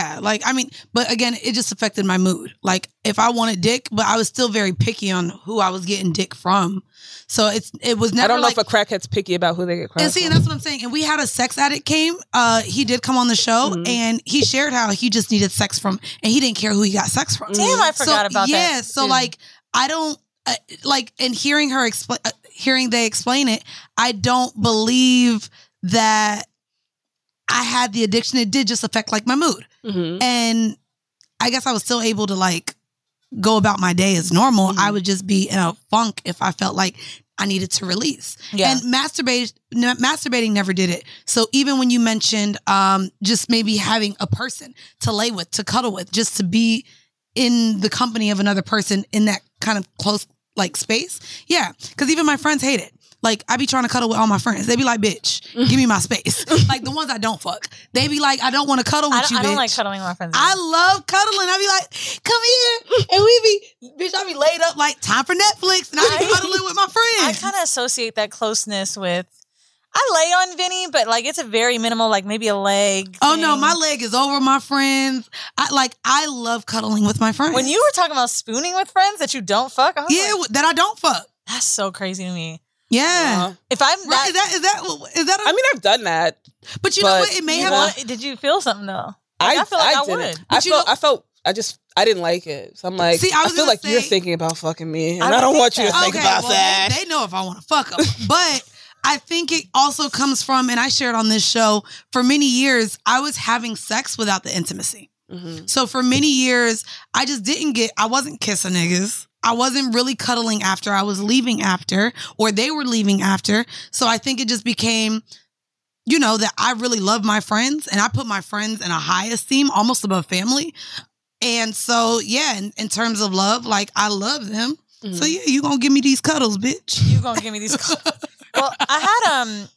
but again, it just affected my mood. Like, if I wanted dick, but I was still very picky on who I was getting dick from. So it was never. I don't know if a crackhead's picky about who they get crack from. And that's what I'm saying. And we had a sex addict came. He did come on the show, and he shared how he just needed sex from, and he didn't care who he got sex from. Damn, I forgot about that. Yeah, so like, I don't and hearing her hearing they explain it, I don't believe that I had the addiction. It did just affect like my mood, and I guess I was still able to like go about my day as normal. I would just be in a funk if I felt like I needed to release. Yeah. And masturbating never did it. So even when you mentioned just maybe having a person to lay with, to cuddle with, just to be in the company of another person in that kind of close like space. Yeah. Because even my friends hate it. Like, I be trying to cuddle with all my friends. They be like, bitch, give me my space. Like, the ones I don't fuck. They be like, I don't want to cuddle with you, bitch. I don't like cuddling with my friends. I love cuddling. I be like, come here. And I be laid up like, time for Netflix. And I be cuddling with my friends. I kind of associate that closeness with, I lay on Vinny, but like, it's a very minimal, like maybe a leg. Oh, no, my leg is over my friends. I love cuddling with my friends. When you were talking about spooning with friends that you don't fuck, that I don't fuck. That's so crazy to me. Yeah. If I'm right, is that I mean, I've done that. But you know what? It may have. Did you feel something though? I feel like I would. I didn't like it. So I'm like, I feel like you're thinking about fucking me, and I don't want you to think about that. They know if I want to fuck them, but I think it also comes from, and I shared on this show, for many years, I was having sex without the intimacy. Mm-hmm. So for many years, I wasn't kissing niggas. I wasn't really cuddling after. I was leaving after, or they were leaving after. So I think it just became, that I really love my friends, and I put my friends in a high esteem, almost above family. And so, yeah, in terms of love, like, I love them. Mm-hmm. So yeah, you gonna give me these cuddles, bitch. You gonna give me these cuddles. Well, I had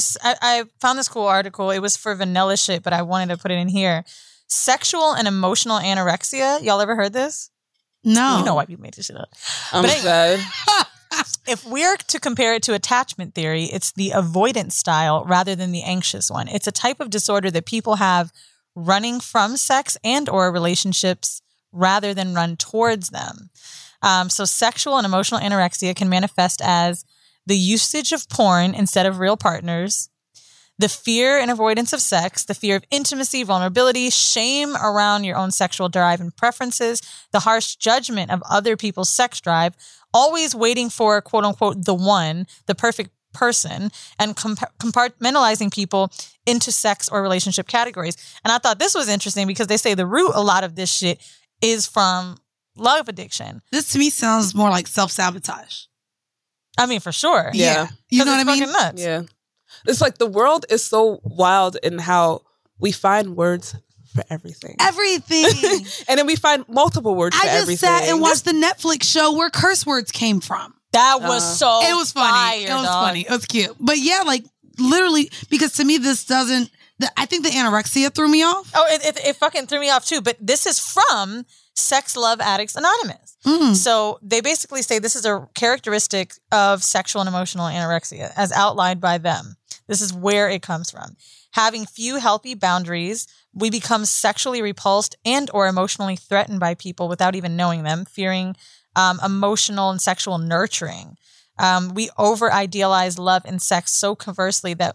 I found this cool article. It was for Vanilla Shit, but I wanted to put it in here. Sexual and emotional anorexia. Y'all ever heard this? No. You know white people made this shit up. I'm sad. if we're to compare it to attachment theory, it's the avoidance style rather than the anxious one. It's a type of disorder that people have running from sex and or relationships rather than run towards them. So sexual and emotional anorexia can manifest as the usage of porn instead of real partners, the fear and avoidance of sex, the fear of intimacy, vulnerability, shame around your own sexual drive and preferences, the harsh judgment of other people's sex drive, always waiting for, quote unquote, the one, the perfect person, and compartmentalizing people into sex or relationship categories. And I thought this was interesting because they say the root a lot of this shit is from love addiction. This to me sounds more like self-sabotage. I mean, for sure. Yeah. You know what I mean? Nuts. Yeah. It's like the world is so wild in how we find words for everything. Everything. And then we find multiple words for everything. I just sat and watched the Netflix show where curse words came from. That was so It was funny. Fire, it was funny. It was cute. But yeah, like literally, because to me, this doesn't, I think the anorexia threw me off. Oh, it fucking threw me off too. But this is from Sex Love Addicts Anonymous. So they basically say this is a characteristic of sexual and emotional anorexia as outlined by them. This is where it comes from. Having few healthy boundaries, we become sexually repulsed and or emotionally threatened by people without even knowing them, fearing emotional and sexual nurturing. We over-idealize love and sex so conversely that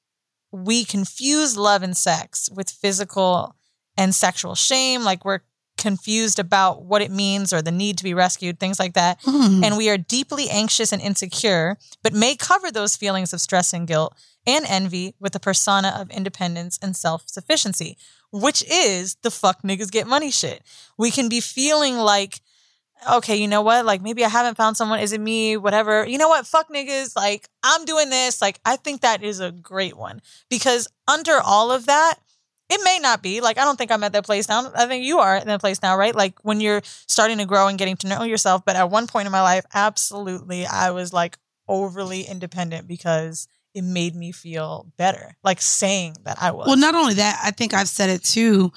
we confuse love and sex with physical and sexual shame. Like we're confused about what it means or the need to be rescued, things like that. And we are deeply anxious and insecure, but may cover those feelings of stress and guilt and envy with a persona of independence and self-sufficiency, which is the fuck niggas get money shit. We can be feeling like, okay, you know what? Like maybe I haven't found someone. Is it me? Whatever. You know what? Fuck niggas. Like I'm doing this. Like I think that is a great one because under all of that, it may not be. Like, I don't think I'm at that place now. I think you are at that place now, right? Like, when you're starting to grow and getting to know yourself. But at one point in my life, absolutely, I was, like, overly independent because it made me feel better. Like, saying that I was. Well, not only that, I think I've said it, too.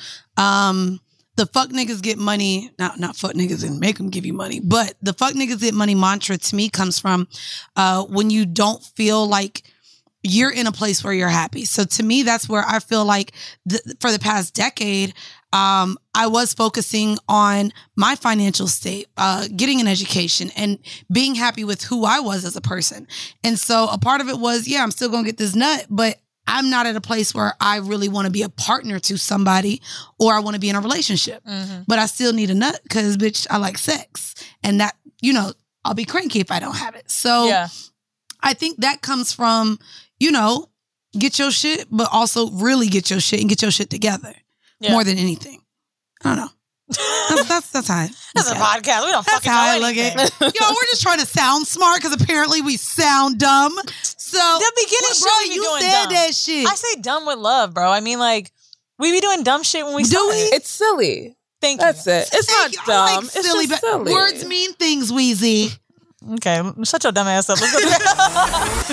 The fuck niggas get money. Not fuck niggas and make them give you money. But the fuck niggas get money mantra, to me, comes from when you don't feel like you're in a place where you're happy. So to me, that's where I feel like for the past decade, I was focusing on my financial state, getting an education and being happy with who I was as a person. And so a part of it was, yeah, I'm still going to get this nut, but I'm not at a place where I really want to be a partner to somebody or I want to be in a relationship. But I still need a nut because, bitch, I like sex. And that, you know, I'll be cranky if I don't have it. So yeah. I think that comes from, you know, get your shit, but also really get your shit and get your shit together more than anything. I don't know. That's how That's a podcast. We don't that's fucking how know I look anything. at it. Yo, we're just trying to sound smart because apparently we sound dumb. So the beginning shit we be you doing said dumb. that shit. I say dumb with love, bro. I mean, like, we be doing dumb shit when we Do we? It's silly. Thank you. That's it. It's not I dumb. like It's silly, just but silly. words mean things, Weezy. Okay, shut your dumb ass up. Let's go.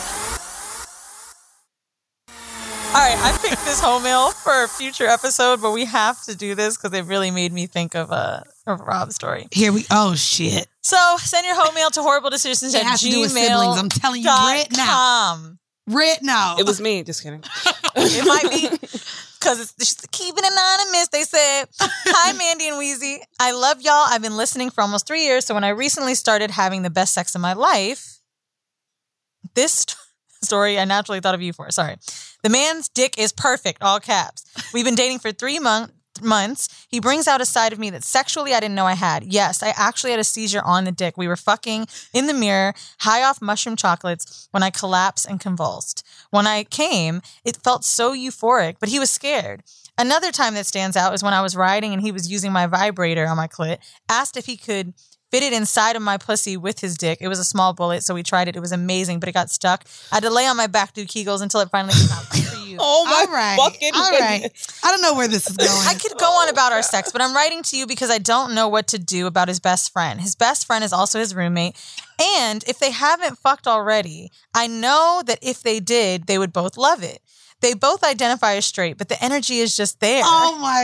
All right, I picked this whole meal for a future episode, but we have to do this because it really made me think of Rob's story. Here we. Oh shit! So send your home mail to horribledecisions It at has to do with siblings. I'm telling you right now. Right now. It was me. Just kidding. It might be because it's just keep it anonymous. They said, "Hi, Mandy and Weezy. I love y'all. I've been listening for almost 3 years. So when I recently started having the best sex of my life, this story I naturally thought of you for. Sorry." The man's dick is perfect, all caps. We've been dating for 3 months. He brings out a side of me that sexually I didn't know I had. Yes, I actually had a seizure on the dick. We were fucking in the mirror, high off mushroom chocolates, when I collapsed and convulsed. When I came, it felt so euphoric, but he was scared. Another time that stands out is when I was riding and he was using my vibrator on my clit, asked if he could fit it inside of my pussy with his dick. It was a small bullet, so we tried it. It was amazing, but it got stuck. I had to lay on my back, do Kegels until it finally came out. Good for you. Oh my fucking goodness. I don't know where this is going. I could go on about our sex, but I'm writing to you because I don't know what to do about his best friend. His best friend is also his roommate. And if they haven't fucked already, I know that if they did, they would both love it. They both identify as straight, but the energy is just there. Oh my God.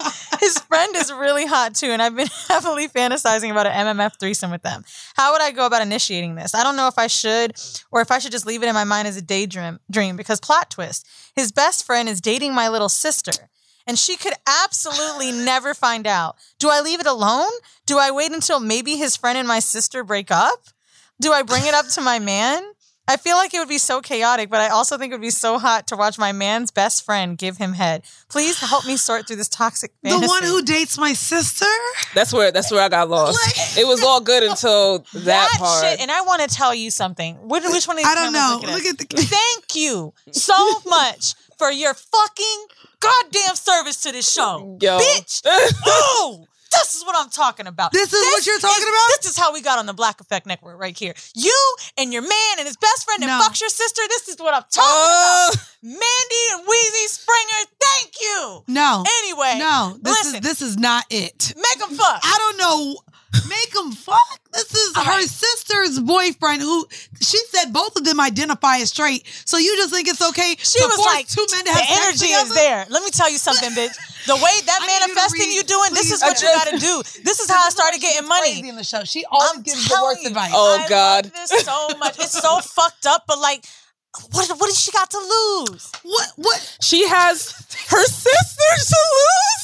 His friend is really hot too, and I've been heavily fantasizing about an MMF threesome with them. How would I go about initiating this? I don't know if I should, or if I should just leave it in my mind as a daydream. Because plot twist, his best friend is dating my little sister, and she could absolutely never find out. Do I leave it alone? Do I wait until maybe his friend and my sister break up? Do I bring it up to my man? I feel like it would be so chaotic, but I also think it would be so hot to watch my man's best friend give him head. Please help me sort through this toxic fantasy. The one who dates my sister? That's where I got lost. It was all good until that part. Shit, and I want to tell you something. Which one of these I don't know. Look at Thank you so much for your fucking goddamn service to this show. Yo. Bitch. Oh! This is what I'm talking about. This is what you're talking about? This is how we got on the Black Effect Network right here. You and your man and his best friend that fucks your sister. This is what I'm talking about. Mandy and Weezy Springer, thank you. No. Anyway. No. This is not it. Make them fuck. I don't know. Make them fuck? This is her sister's boyfriend who she said both of them identify as straight. So you just think it's okay she was like, two men to have the energy is there. Let me tell you something, bitch. The way that manifesting you doing, this is what you gotta do. This is how I started getting money. In the show. She always gives the worst advice. Oh, God. I love this so much. It's so fucked up, but like, what has she got to lose? What? She has her sister to lose?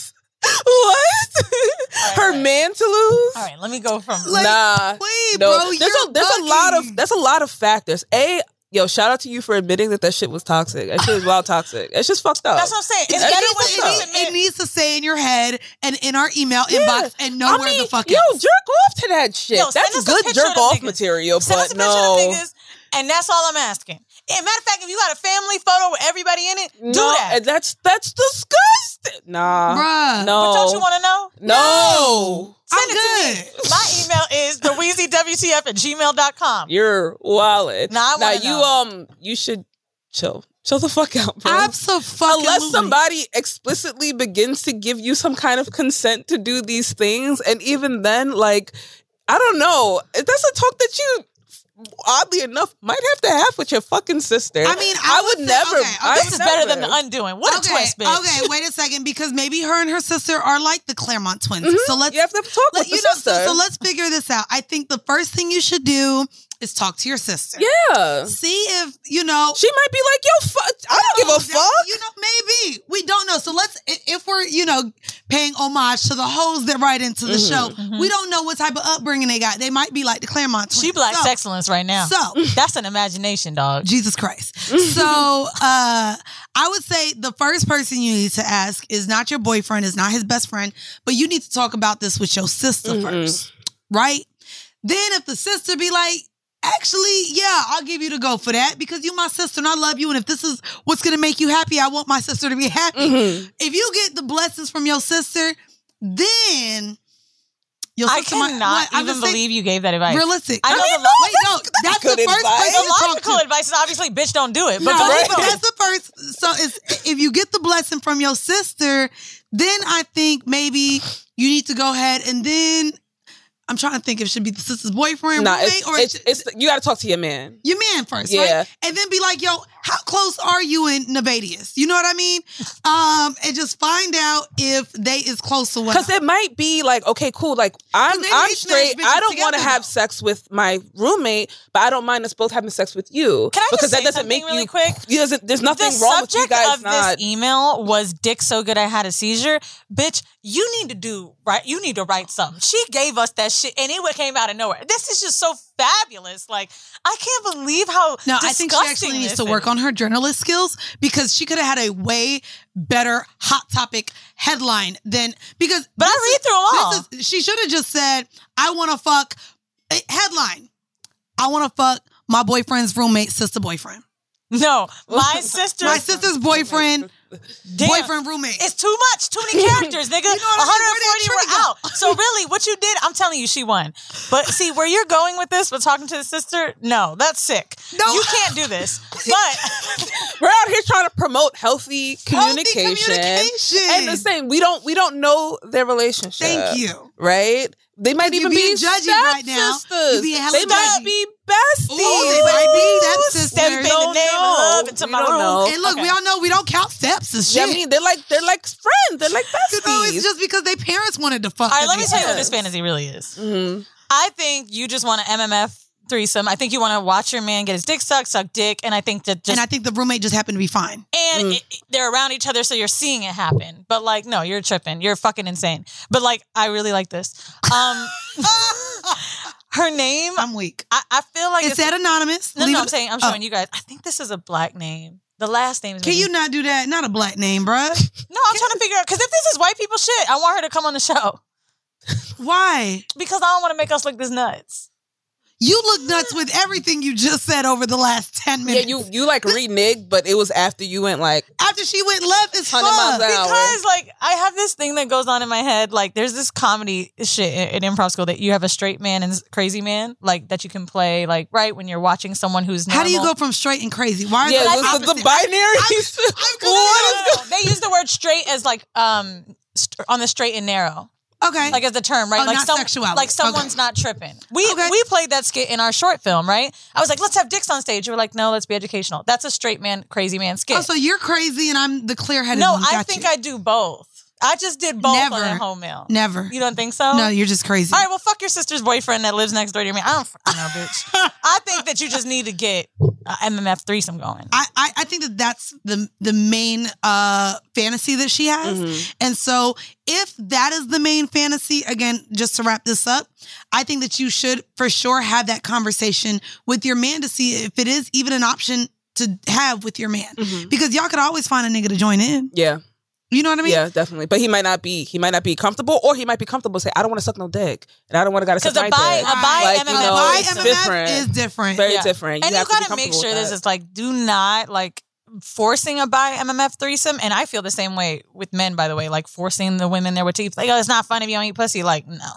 What? Her man to lose? All right, let me go from Wait, no. bro, There's a lot of factors. Yo, shout out to you for admitting that shit was toxic. That shit was wild toxic. It's just fucked up. That's what I'm saying. It needs to stay in your head and in our email inbox and know where the fuck yo, jerk off to that shit. That's good jerk off material, but no. And that's all I'm asking. As a matter of fact, if you got a family photo with everybody in it, do that. That's disgusting. Nah. Bruh. No. But don't you want to know? No. Send it to me. My email is theweezywtf@gmail.com. You're wallet. Nah, you should chill. Chill the fuck out, bro. Absolutely. Unless somebody explicitly begins to give you some kind of consent to do these things, and even then, like, I don't know. That's a talk that you, oddly enough, might have to have with your fucking sister. I mean, I would never. This is better than the undoing. What a twist, bitch. Okay, wait a second, because maybe her and her sister are like the Claremont twins. Mm-hmm. So let's you have to talk with the sister. So let's figure this out. I think the first thing you should do is talk to your sister. Yeah. See if, she might be like, yo, I don't give a fuck. Maybe. We don't know. So if we're, paying homage to the hoes that write into the show, we don't know what type of upbringing they got. They might be like the Claremont twins. She Black Excellence right now. So. That's an imagination, dog. Jesus Christ. So, I would say the first person you need to ask is not your boyfriend, is not his best friend, but you need to talk about this with your sister first. Right? Then if the sister be like, actually, yeah, I'll give you the go for that because you're my sister and I love you. And if this is what's going to make you happy, I want my sister to be happy. If you get the blessings from your sister, then your sister I cannot even believe you gave that advice. Realistic. I know that's the first place the logical advice is obviously, bitch, don't do it. But but that's the first. So if you get the blessing from your sister, then I think maybe you need to go ahead and then I'm trying to think if it should be the sister's boyfriend, roommate, or you got to talk to your man. Your man first, right? And then be like, yo, how close are you in Nevadius? You know what I mean? And just find out if they is close to what. Because it might be like, okay, cool. Like I'm straight. I don't want to have sex with my roommate, but I don't mind us both having sex with you. Can I because just say that doesn't something make really you quick? There's nothing wrong with you guys. The subject of this email was "Dick so good I had a seizure." Bitch, you need to do right. You need to write something. She gave us that shit, and it came out of nowhere. This is just so fabulous. Like I can't believe how. No, I think she actually needs to work on her journalist skills because she could have had a way better hot topic headline than because. But I read through them all. She should have just said, "I want to fuck." Headline: I want to fuck my boyfriend's roommate, sister boyfriend. No, my sister's boyfriend. Damn. Boyfriend, roommate. It's too much. Too many characters, nigga. 140 were out. So really, what you did, I'm telling you, she won. But see, where you're going with this, with talking to the sister, no, that's sick. No. You can't do this. But we're out here trying to promote healthy communication. And the same, we don't know their relationship. Thank you. Right? They might even be judgy right now. Sisters. They might be besties. They might be stepsisters. Stepping in the name of love into my room. And look, we all know we don't count steps as shit. Yeah, I mean, they're like friends. They're like besties. No, it's just because their parents wanted to fuck. All right, let me tell you what this fantasy really is. Mm-hmm. I think you just want an MMF threesome. I think you want to watch your man get his dick sucked, suck dick, and I think that and I think the roommate just happened to be fine. And they're around each other, so you're seeing it happen. But like, no, you're tripping. You're fucking insane. But like, I really like this. Her name. I'm weak. I feel like it's that anonymous. No, I'm saying I'm showing you guys. I think this is a black name. The last name is. Can you not do that? Not a black name, bruh. No, I'm trying to figure out because if this is white people shit, I want her to come on the show. Why? Because I don't want to make us look this nuts. You look nuts with everything you just said over the last 10 minutes. Yeah, you like reneged, but it was after you went like after she went left as fuck. 100 miles an hour. Because like I have this thing that goes on in my head. Like there's this comedy shit in improv school that you have a straight man and crazy man, like that you can play like right when you're watching someone who's normal. How do you go from straight and crazy? Why? Yeah, this is the binary. They use the word straight as like on the straight and narrow. Okay. Like as the term, right? Oh, like not sexuality. Like someone's not tripping. We Okay. we played that skit in our short film, right? I was like, let's have dicks on stage. You were like, no, let's be educational. That's a straight man, crazy man skit. Oh, so you're crazy and I'm the clear-headed No, one. I think I do both. I just did both on that home meal. Never. You don't think so? No, you're just crazy. All right, well, fuck your sister's boyfriend that lives next door to me. I don't fucking know, bitch. I think that you just need to get MMF threesome going. I think that that's the main fantasy that she has. Mm-hmm. And so if that is the main fantasy, again, just to wrap this up, I think that you should for sure have that conversation with your man to see if it is even an option to have with your man. Mm-hmm. Because y'all could always find a nigga to join in. Yeah. You know what I mean? Yeah, definitely. But he might not be comfortable, or he might be comfortable say, I don't want to suck no dick. And I don't want to gotta suck my dick. Because a bi MMF it's different. is different. Very different. And you have gotta make sure this is like, do not like forcing a bi MMF threesome. And I feel the same way with men, by the way, like forcing the women there with teeth. Like, oh, it's not fun if you don't eat pussy. Like, no.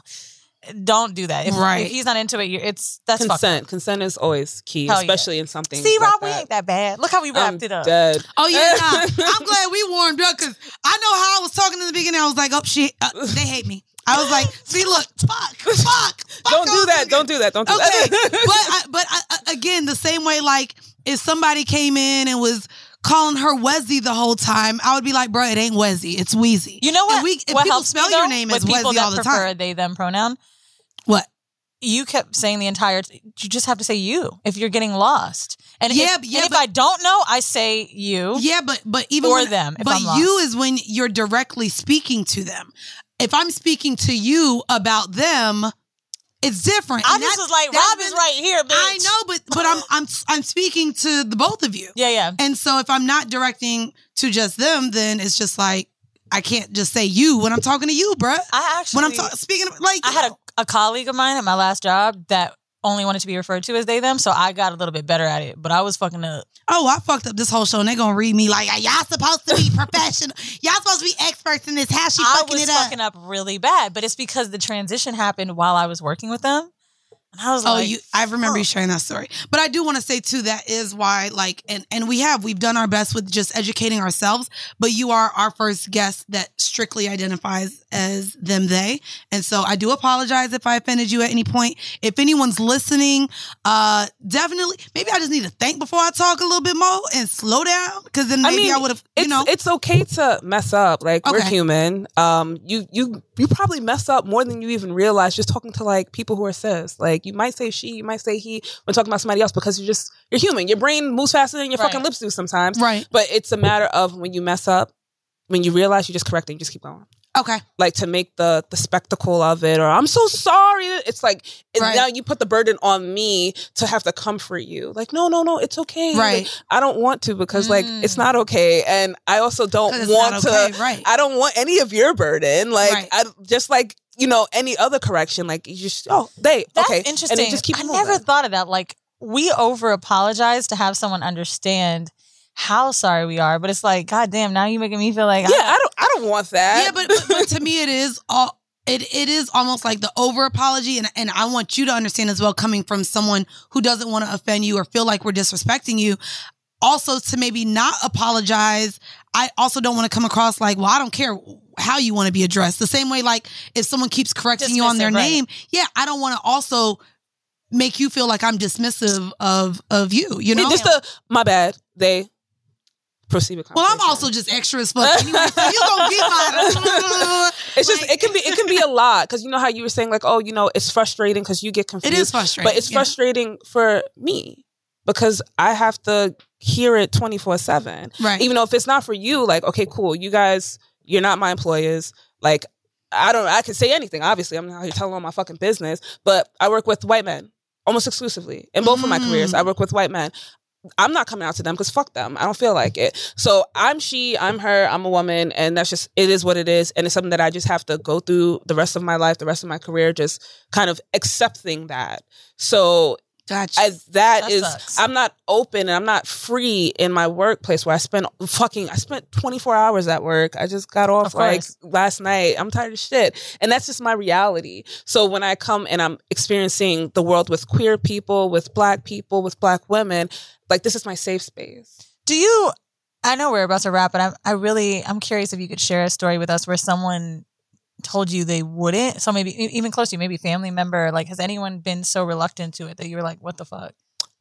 Don't do that. If he's not into it, that's consent. Consent is always key, Hell especially in something. See, like Rob, that. we ain't that bad. Look how we wrapped it up. Dead. Oh yeah, nah. I'm glad we warmed up because I know how I was talking in the beginning. I was like, oh shit, they hate me. I was like, see, look, fuck. Don't do that. Don't do that. Don't do that. But again, the same way, like if somebody came in and was calling her Wesley the whole time, I would be like, bro, it ain't Wesley, it's Wheezy. You know what? If what people helps spell me, though, your name as with people Wesley that all the prefer time. they them pronoun. What? You kept saying the entire. You just have to say you if you're getting lost. And if I don't know, I say you. Yeah, but even or them. If but I'm lost. you is when you're directly speaking to them. If I'm speaking to you about them, it's different. I just was like, Rob is right here, bitch. I know, but I'm speaking to the both of you. Yeah. And so if I'm not directing to just them, then it's just like I can't just say you when I'm talking to you, bruh. When I'm speaking of, like I had a colleague of mine at my last job that only wanted to be referred to as they them, so I got a little bit better at it. But I was fucking up. Oh, I fucked up this whole show, and they're gonna read me like, y'all supposed to be professional. Y'all supposed to be experts in this. How she fucking it up? I was fucking up really bad, but it's because the transition happened while I was working with them. And I was like, I remember you sharing that story. But I do want to say too, that is why, like, and we've done our best with just educating ourselves, but you are our first guest that strictly identifies as them, they. And so I do apologize if I offended you at any point. If anyone's listening, definitely, maybe I just need to think before I talk a little bit more and slow down. Cause then maybe I would have, It's okay to mess up. Like, we're human. You probably mess up more than you even realize just talking to like people who are cis. Like, you might say she, you might say he when talking about somebody else because you're human. Your brain moves faster than your fucking lips do sometimes. Right. But it's a matter of when you mess up, when you realize you just correct it, you just keep going. Okay. Like, to make the spectacle of it, or I'm so sorry. It's like, now you put the burden on me to have to comfort you. Like, no, it's okay. Right. Like, I don't want to because like, it's not okay. And I also don't want to, right. I don't want any of your burden. Like, I just like, any other correction, like you just, That's okay. interesting. And just keep I moving. never thought of that. Like, we over apologize to have someone understand how sorry we are, but it's like, God damn, now you making me feel like I don't want that. Yeah, but to me it is all it is almost like the over apology, and I want you to understand as well, coming from someone who doesn't want to offend you or feel like we're disrespecting you. Also, to maybe not apologize, I also don't want to come across like, well, I don't care how you want to be addressed. The same way, like, if someone keeps correcting you on their name, I don't want to also make you feel like I'm dismissive of you, you know? My bad. They proceed with conversation. Well, I'm also just extra as fuck anyway, so you gonna get my... It's just, like, it can be a lot, because you know how you were saying, like, oh, you know, it's frustrating because you get confused. It is frustrating. But it's frustrating for me because I have to hear it 24/7. Right. Even though if it's not for you, like, okay, cool, you guys, you're not my employers. Like, I can say anything. Obviously, I'm not here telling all my fucking business, but I work with white men almost exclusively in both of my careers. I work with white men. I'm not coming out to them because fuck them. I don't feel like it. So I'm she, I'm her, I'm a woman, and that's just, it is what it is. And it's something that I just have to go through the rest of my life, the rest of my carear, just kind of accepting that. So gotcha. Sucks. I'm not open and I'm not free in my workplace where I spent 24 hours at work. I just got off like last night. I'm tired of shit. And that's just my reality. So when I come and I'm experiencing the world with queer people, with black women, like, this is my safe space. I know we're about to wrap, but I'm curious if you could share a story with us where someone told you they wouldn't. So maybe even close to you, maybe a family member. Like, has anyone been so reluctant to it that you were like, what the fuck?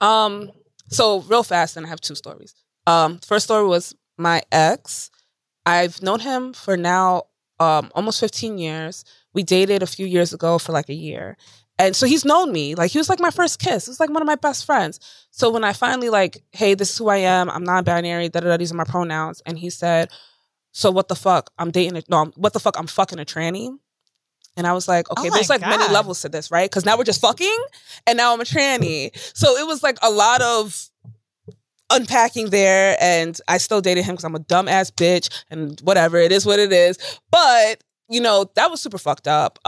So real fast, and I have two stories. First story was my ex. I've known him for now almost 15 years. We dated a few years ago for like a year. And so he's known me. Like, he was like my first kiss. He was like one of my best friends. So when I finally like, hey, this is who I am. I'm non-binary. These are my pronouns. And he said, so what the fuck? What the fuck? I'm fucking a tranny. And I was like, okay, there's like many levels to this, right? Because now we're just fucking, and now I'm a tranny. So it was like a lot of unpacking there, and I still dated him because I'm a dumbass bitch, and whatever, it is what it is. But, you know, that was super fucked up.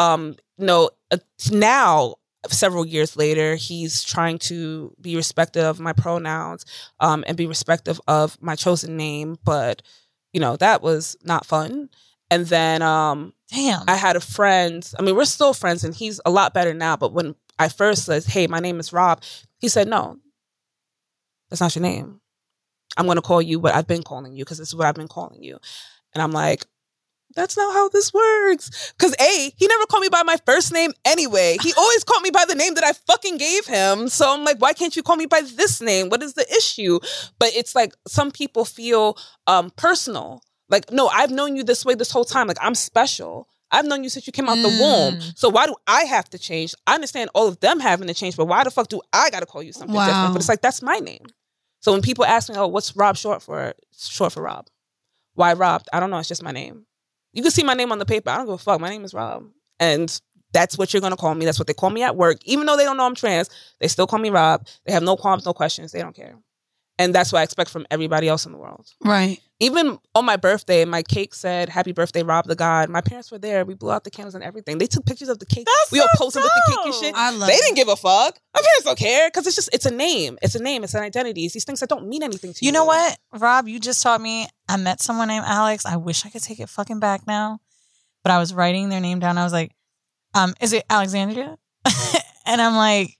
Now, several years later, he's trying to be respectful of my pronouns and be respectful of my chosen name. But, you know, that was not fun. And then damn, I had a friend. I mean, we're still friends, and he's a lot better now. But when I first said, hey, my name is Rob, he said, no, that's not your name. I'm going to call you what I've been calling you because this is what I've been calling you. And I'm like, that's not how this works. Because he never called me by my first name anyway. He always called me by the name that I fucking gave him. So I'm like, why can't you call me by this name? What is the issue? But it's like, some people feel personal. Like, no, I've known you this way this whole time. Like, I'm special. I've known you since you came out the womb. So why do I have to change? I understand all of them having to change, but why the fuck do I got to call you something different? But it's like, that's my name. So when people ask me, oh, what's Rob short for? It's short for Rob. Why Rob? I don't know. It's just my name. You can see my name on the paper. I don't give a fuck. My name is Rob. And that's what you're going to call me. That's what they call me at work. Even though they don't know I'm trans, they still call me Rob. They have no qualms, no questions. They don't care. And that's what I expect from everybody else in the world. Right. Even on my birthday, my cake said, happy birthday, Rob the God. My parents were there. We blew out the candles and everything. They took pictures of the cake. We all posted with the cake and shit. They didn't give a fuck. My parents don't care because it's a name. It's a name. It's an identity. It's these things that don't mean anything to you. You know what, Rob? You just taught me. I met someone named Alex. I wish I could take it fucking back now. But I was writing their name down. I was like, is it Alexandria? And I'm like,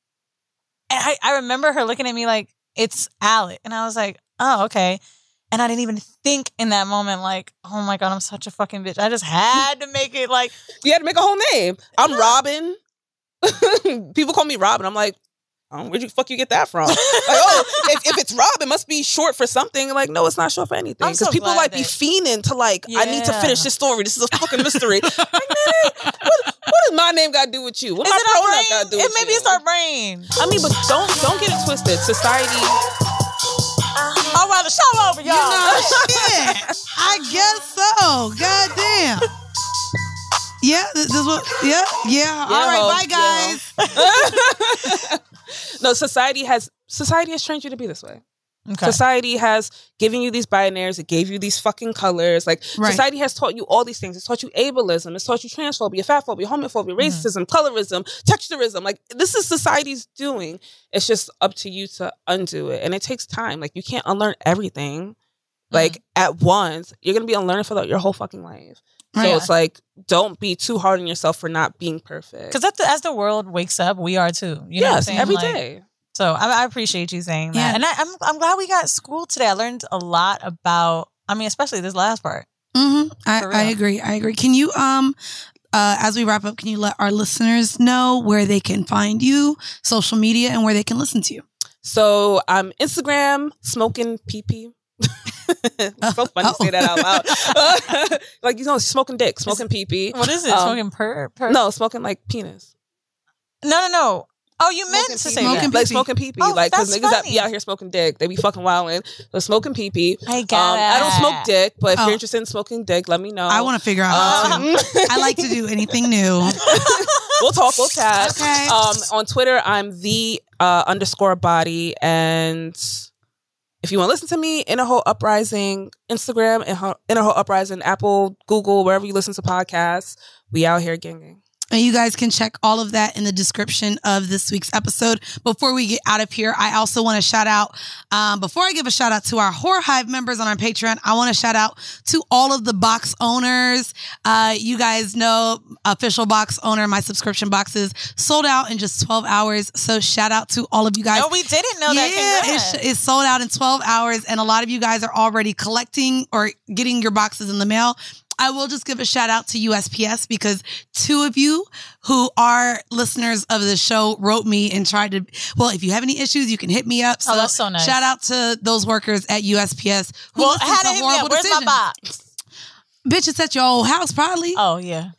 and I remember her looking at me like, it's Alec. And I was like, oh, okay. And I didn't even think in that moment, like, oh my God, I'm such a fucking bitch. I just had to make it like. You had to make a whole name. I'm Robin. People call me Robin. I'm like, where'd you fuck you get that from? Like, oh, if it's Rob, it must be short for something. Like, no, it's not short for anything. Because people like be fiending to like, I need to finish this story. This is a fucking mystery. Like, man, what does my name got to do with you? What my pronoun got to do with you? Maybe it's our brain. I mean, but don't get it twisted. Society. I'll rather show over y'all. You know, shit. I guess so. Goddamn. Yeah, this was. Yeah. All right, bye, guys. No, society has trained you to be this way. Okay. Society has given you these binaries. It gave you these fucking colors. Like, society has taught you all these things. It's taught you ableism. It's taught you transphobia, fatphobia, homophobia, racism, colorism, texturism. Like, this is society's doing. It's just up to you to undo it. And it takes time. Like, you can't unlearn everything, like, at once. You're going to be unlearning for your whole fucking life. So it's like, don't be too hard on yourself for not being perfect. Because as the world wakes up, we are too. You know what I'm saying? Every day. So I appreciate you saying that. And I'm glad we got schooled today. I learned a lot about I mean, especially this last part. I agree. Can you, as we wrap up, can you let our listeners know where they can find you, social media, and where they can listen to you? So I'm Instagram, smoking PP. It's so funny to say that out loud. Like, you know, smoking dick, smoking PP. What is it? Smoking per? No, smoking like penis. No. Oh, you meant to say that. Like smoking pee-pee. Oh, like, because niggas that funny. be out here smoking dick, they be fucking wilding. So smoking pee-pee. I got it. I don't smoke dick, but if you're interested in smoking dick, let me know. I want to figure out how to. I like to do anything new. We'll talk, we'll chat. Okay. On Twitter, I'm _body. And if you want to listen to me, Inner Whole Uprising, Instagram, Inner Whole Uprising, Apple, Google, wherever you listen to podcasts, we out here ganging. And you guys can check all of that in the description of this week's episode. Before we get out of here, I also want to shout out, before I give a shout out to our Horror Hive members on our Patreon, I want to shout out to all of the box owners. You guys know, official box owner, my subscription boxes sold out in just 12 hours. So shout out to all of you guys. No, we didn't know that. Yeah, it's sold out in 12 hours. And a lot of you guys are already collecting or getting your boxes in the mail. I will just give a shout out to USPS because 2 of you who are listeners of the show wrote me and tried to, well, if you have any issues, you can hit me up. So, that's so nice. Shout out to those workers at USPS who Well, listen how to to hit me Horrible up? Where's Decisions. my box? Bitch, it's at your old house, probably. Oh, yeah.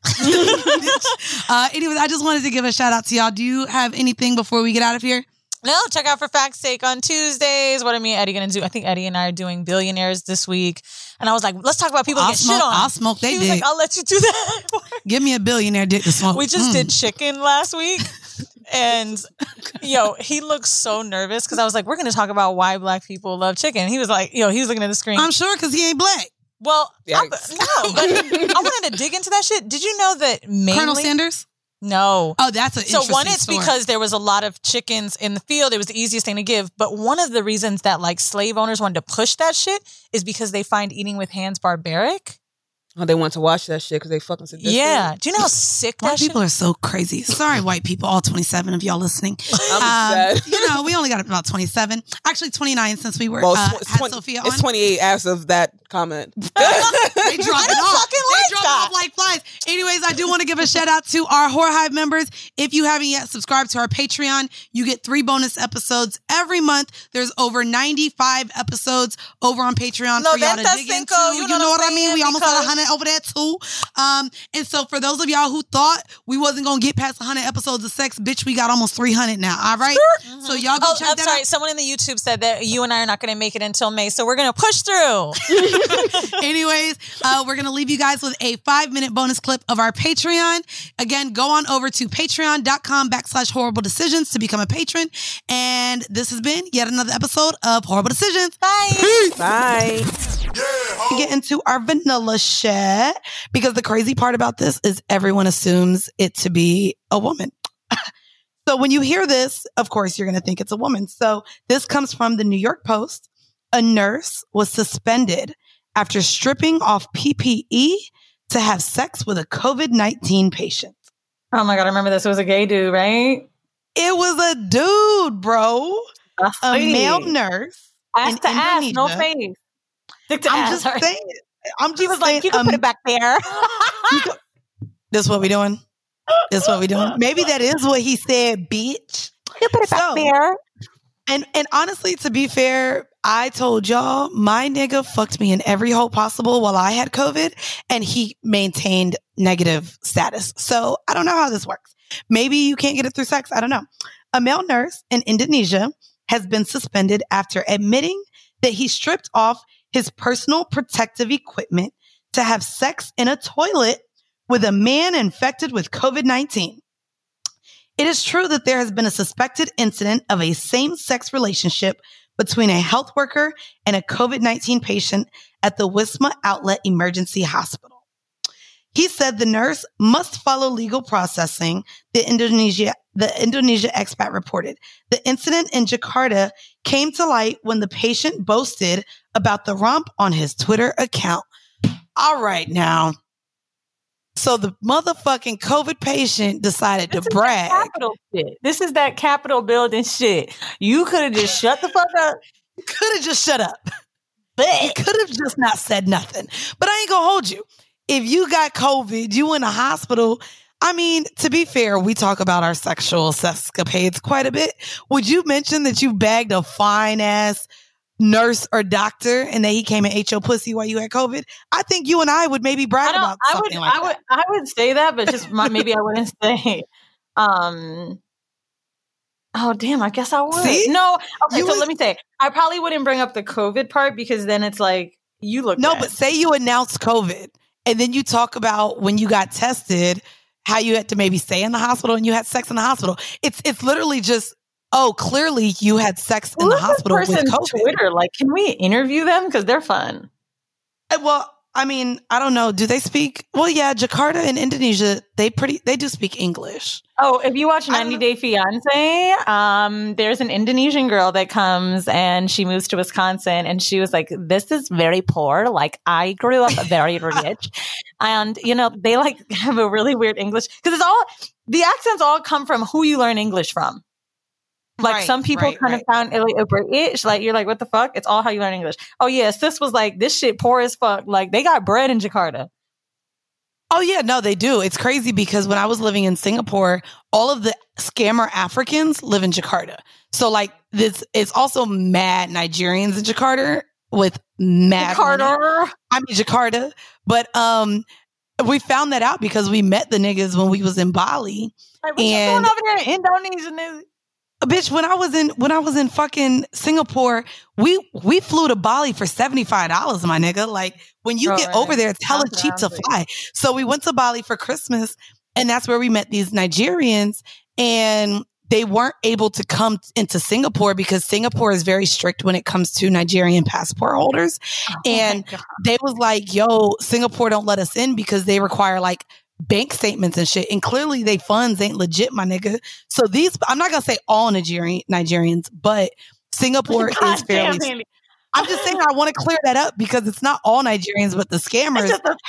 Anyways, I just wanted to give a shout out to y'all. Do you have anything before we get out of here? No, check out For Fact's Sake on Tuesdays. What are me and Eddie going to do? I think Eddie and I are doing Billionaires this week. And I was like, let's talk about people that get shit on. I'll smoke they dick. dick. He was like, I'll let you do that. Give me a billionaire dick to smoke. We just did chicken last week. And, he looks so nervous because I was like, we're going to talk about why Black people love chicken. He was like, he was looking at the screen. I'm sure because he ain't Black. Well, but I wanted to dig into that shit. Did you know that mainly... Colonel Sanders? No. Oh, that's an interesting So one, it's story. because there was a lot of chickens in the field. It was the easiest thing to give. But one of the reasons that like slave owners wanted to push that shit is because they find eating with hands barbaric. Oh, they want to watch that shit because they fucking sadistic. Yeah. Do you know how sick that White shit people are so crazy. Sorry, white people, all 27 of y'all listening. I'm upset. We only got about 27. Actually, 29 since we were had Sophia on. It's 28 as of that comment. They drop it off. They drop it off like flies. Anyways, I do want to give a shout out to our Horror Hive members. If you haven't yet subscribed to our Patreon, you get 3 bonus episodes every month. There's over 95 episodes over on Patreon for y'all to dig into. You know what I mean? We almost got 100 over there too. And so for those of y'all who thought we wasn't going to get past 100 episodes of sex, bitch, we got almost 300 now. All right? Mm-hmm. So y'all go check that out. Someone in the YouTube said that you and I are not going to make it until May, so we're going to push through. Anyways, we're going to leave you guys with a 5-minute bonus clip of our Patreon. Again, go on over to patreon.com/horrible decisions to become a patron. And this has been yet another episode of Horrible Decisions. Bye. Peace. Bye. We get into our vanilla shit because the crazy part about this is everyone assumes it to be a woman. So when you hear this, of course, you're going to think it's a woman. So this comes from the New York Post. A nurse was suspended after stripping off PPE to have sex with a COVID-19 patient. Oh my God, I remember this. It was a gay dude, right? It was a dude, bro. A male nurse. Ass to ass, no face. Dick to ass. I'm just saying. He was like, you can put it back there. This what we doing? This what we doing? Maybe that is what he said, bitch. You put it back there. And honestly, to be fair, I told y'all my nigga fucked me in every hole possible while I had COVID, and he maintained negative status. So I don't know how this works. Maybe you can't get it through sex. I don't know. A male nurse in Indonesia has been suspended after admitting that he stripped off his personal protective equipment to have sex in a toilet with a man infected with COVID-19. It is true that there has been a suspected incident of a same-sex relationship between a health worker and a COVID-19 patient at the Wisma Outlet Emergency Hospital. He said the nurse must follow legal processing, the Indonesia expat reported. The incident in Jakarta came to light when the patient boasted about the romp on his Twitter account. All right, now. So the motherfucking COVID patient decided to brag. This is that Capitol building shit. You could have just shut the fuck up. Could have just shut up. You could have just not said nothing. But I ain't gonna hold you. If you got COVID, you in a hospital. I mean, to be fair, we talk about our sexual escapades quite a bit. Would you mention that you bagged a fine ass nurse or doctor and that he came and ate your pussy while you had COVID? I think you and I would maybe brag about something like that. I would say that, but just maybe I wouldn't say. Oh damn! I guess I would. See? No. Okay, let me say, I probably wouldn't bring up the COVID part because then it's like you look. No, bad. but say you announced COVID and then you talk about when you got tested, how you had to maybe stay in the hospital and you had sex in the hospital. It's literally just, oh, clearly you had sex in the hospital with COVID. Twitter, like, can we interview them because they're fun? Well, I mean, I don't know. Do they speak? Well, yeah, Jakarta in Indonesia, they do speak English. Oh, if you watch 90 Day Fiancé, there's an Indonesian girl that comes and she moves to Wisconsin and she was like, this is very poor. Like, I grew up very rich. And, they like have a really weird English because the accents all come from who you learn English from. Like some people kind of found it like a British, like you're like, what the fuck? It's all how you learn English. Oh yeah, sis was like, this shit poor as fuck. Like they got bread in Jakarta. Oh yeah, no, they do. It's crazy because when I was living in Singapore, all of the scammer Africans live in Jakarta. So like this, it's also mad Nigerians in Jakarta with mad Jakarta. But we found that out because we met the niggas when we was in Bali. Like, what you doing over there in Indonesia? Bitch, when I was in fucking Singapore, we flew to Bali for $75, my nigga. Like when you get over there, it's hella cheap to fly. So we went to Bali for Christmas, and that's where we met these Nigerians, and they weren't able to come into Singapore because Singapore is very strict when it comes to Nigerian passport holders. And they was like, yo, Singapore don't let us in because they require like bank statements and shit. And clearly they funds ain't legit, my nigga. So I'm not going to say all Nigerians, but Singapore is fairly... I'm just saying I want to clear that up because it's not all Nigerians, but the scammers.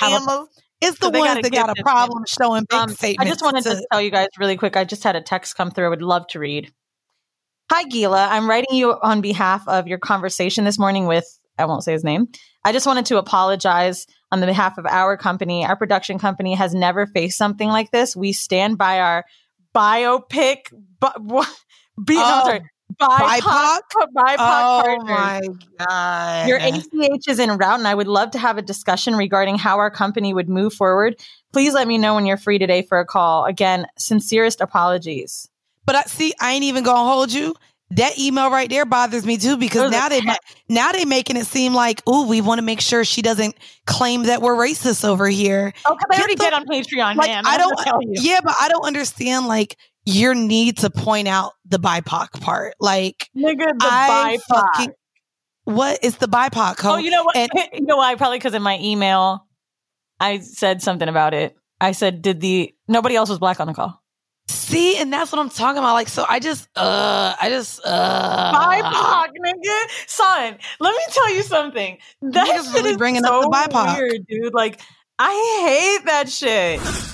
It's the ones that got a problem showing bank statements. I just wanted to tell you guys really quick. I just had a text come through I would love to read. Hi, Gila. I'm writing you on behalf of your conversation this morning with, I won't say his name. I just wanted to apologize on the behalf of our company. Our production company has never faced something like this. We stand by our BIPOC. BIPOC partners. My God. Your ACH is en route, and I would love to have a discussion regarding how our company would move forward. Please let me know when you're free today for a call. Again, sincerest apologies. But I ain't even gonna hold you. That email right there bothers me too because now they making it seem like, ooh, we want to make sure she doesn't claim that we're racist over here. Oh, because I already did on Patreon, like, man. Yeah, but I don't understand like your need to point out the BIPOC part. Like, nigga, BIPOC. What is the BIPOC code? Oh, you know what? You know why? Probably because in my email, I said something about it. I said, nobody else was black on the call. See, and that's what I'm talking about. Like, so I just BIPOC, nigga. Son, let me tell you something. That shit really is bringing so up the BIPOC. weird, dude. Like, I hate that shit.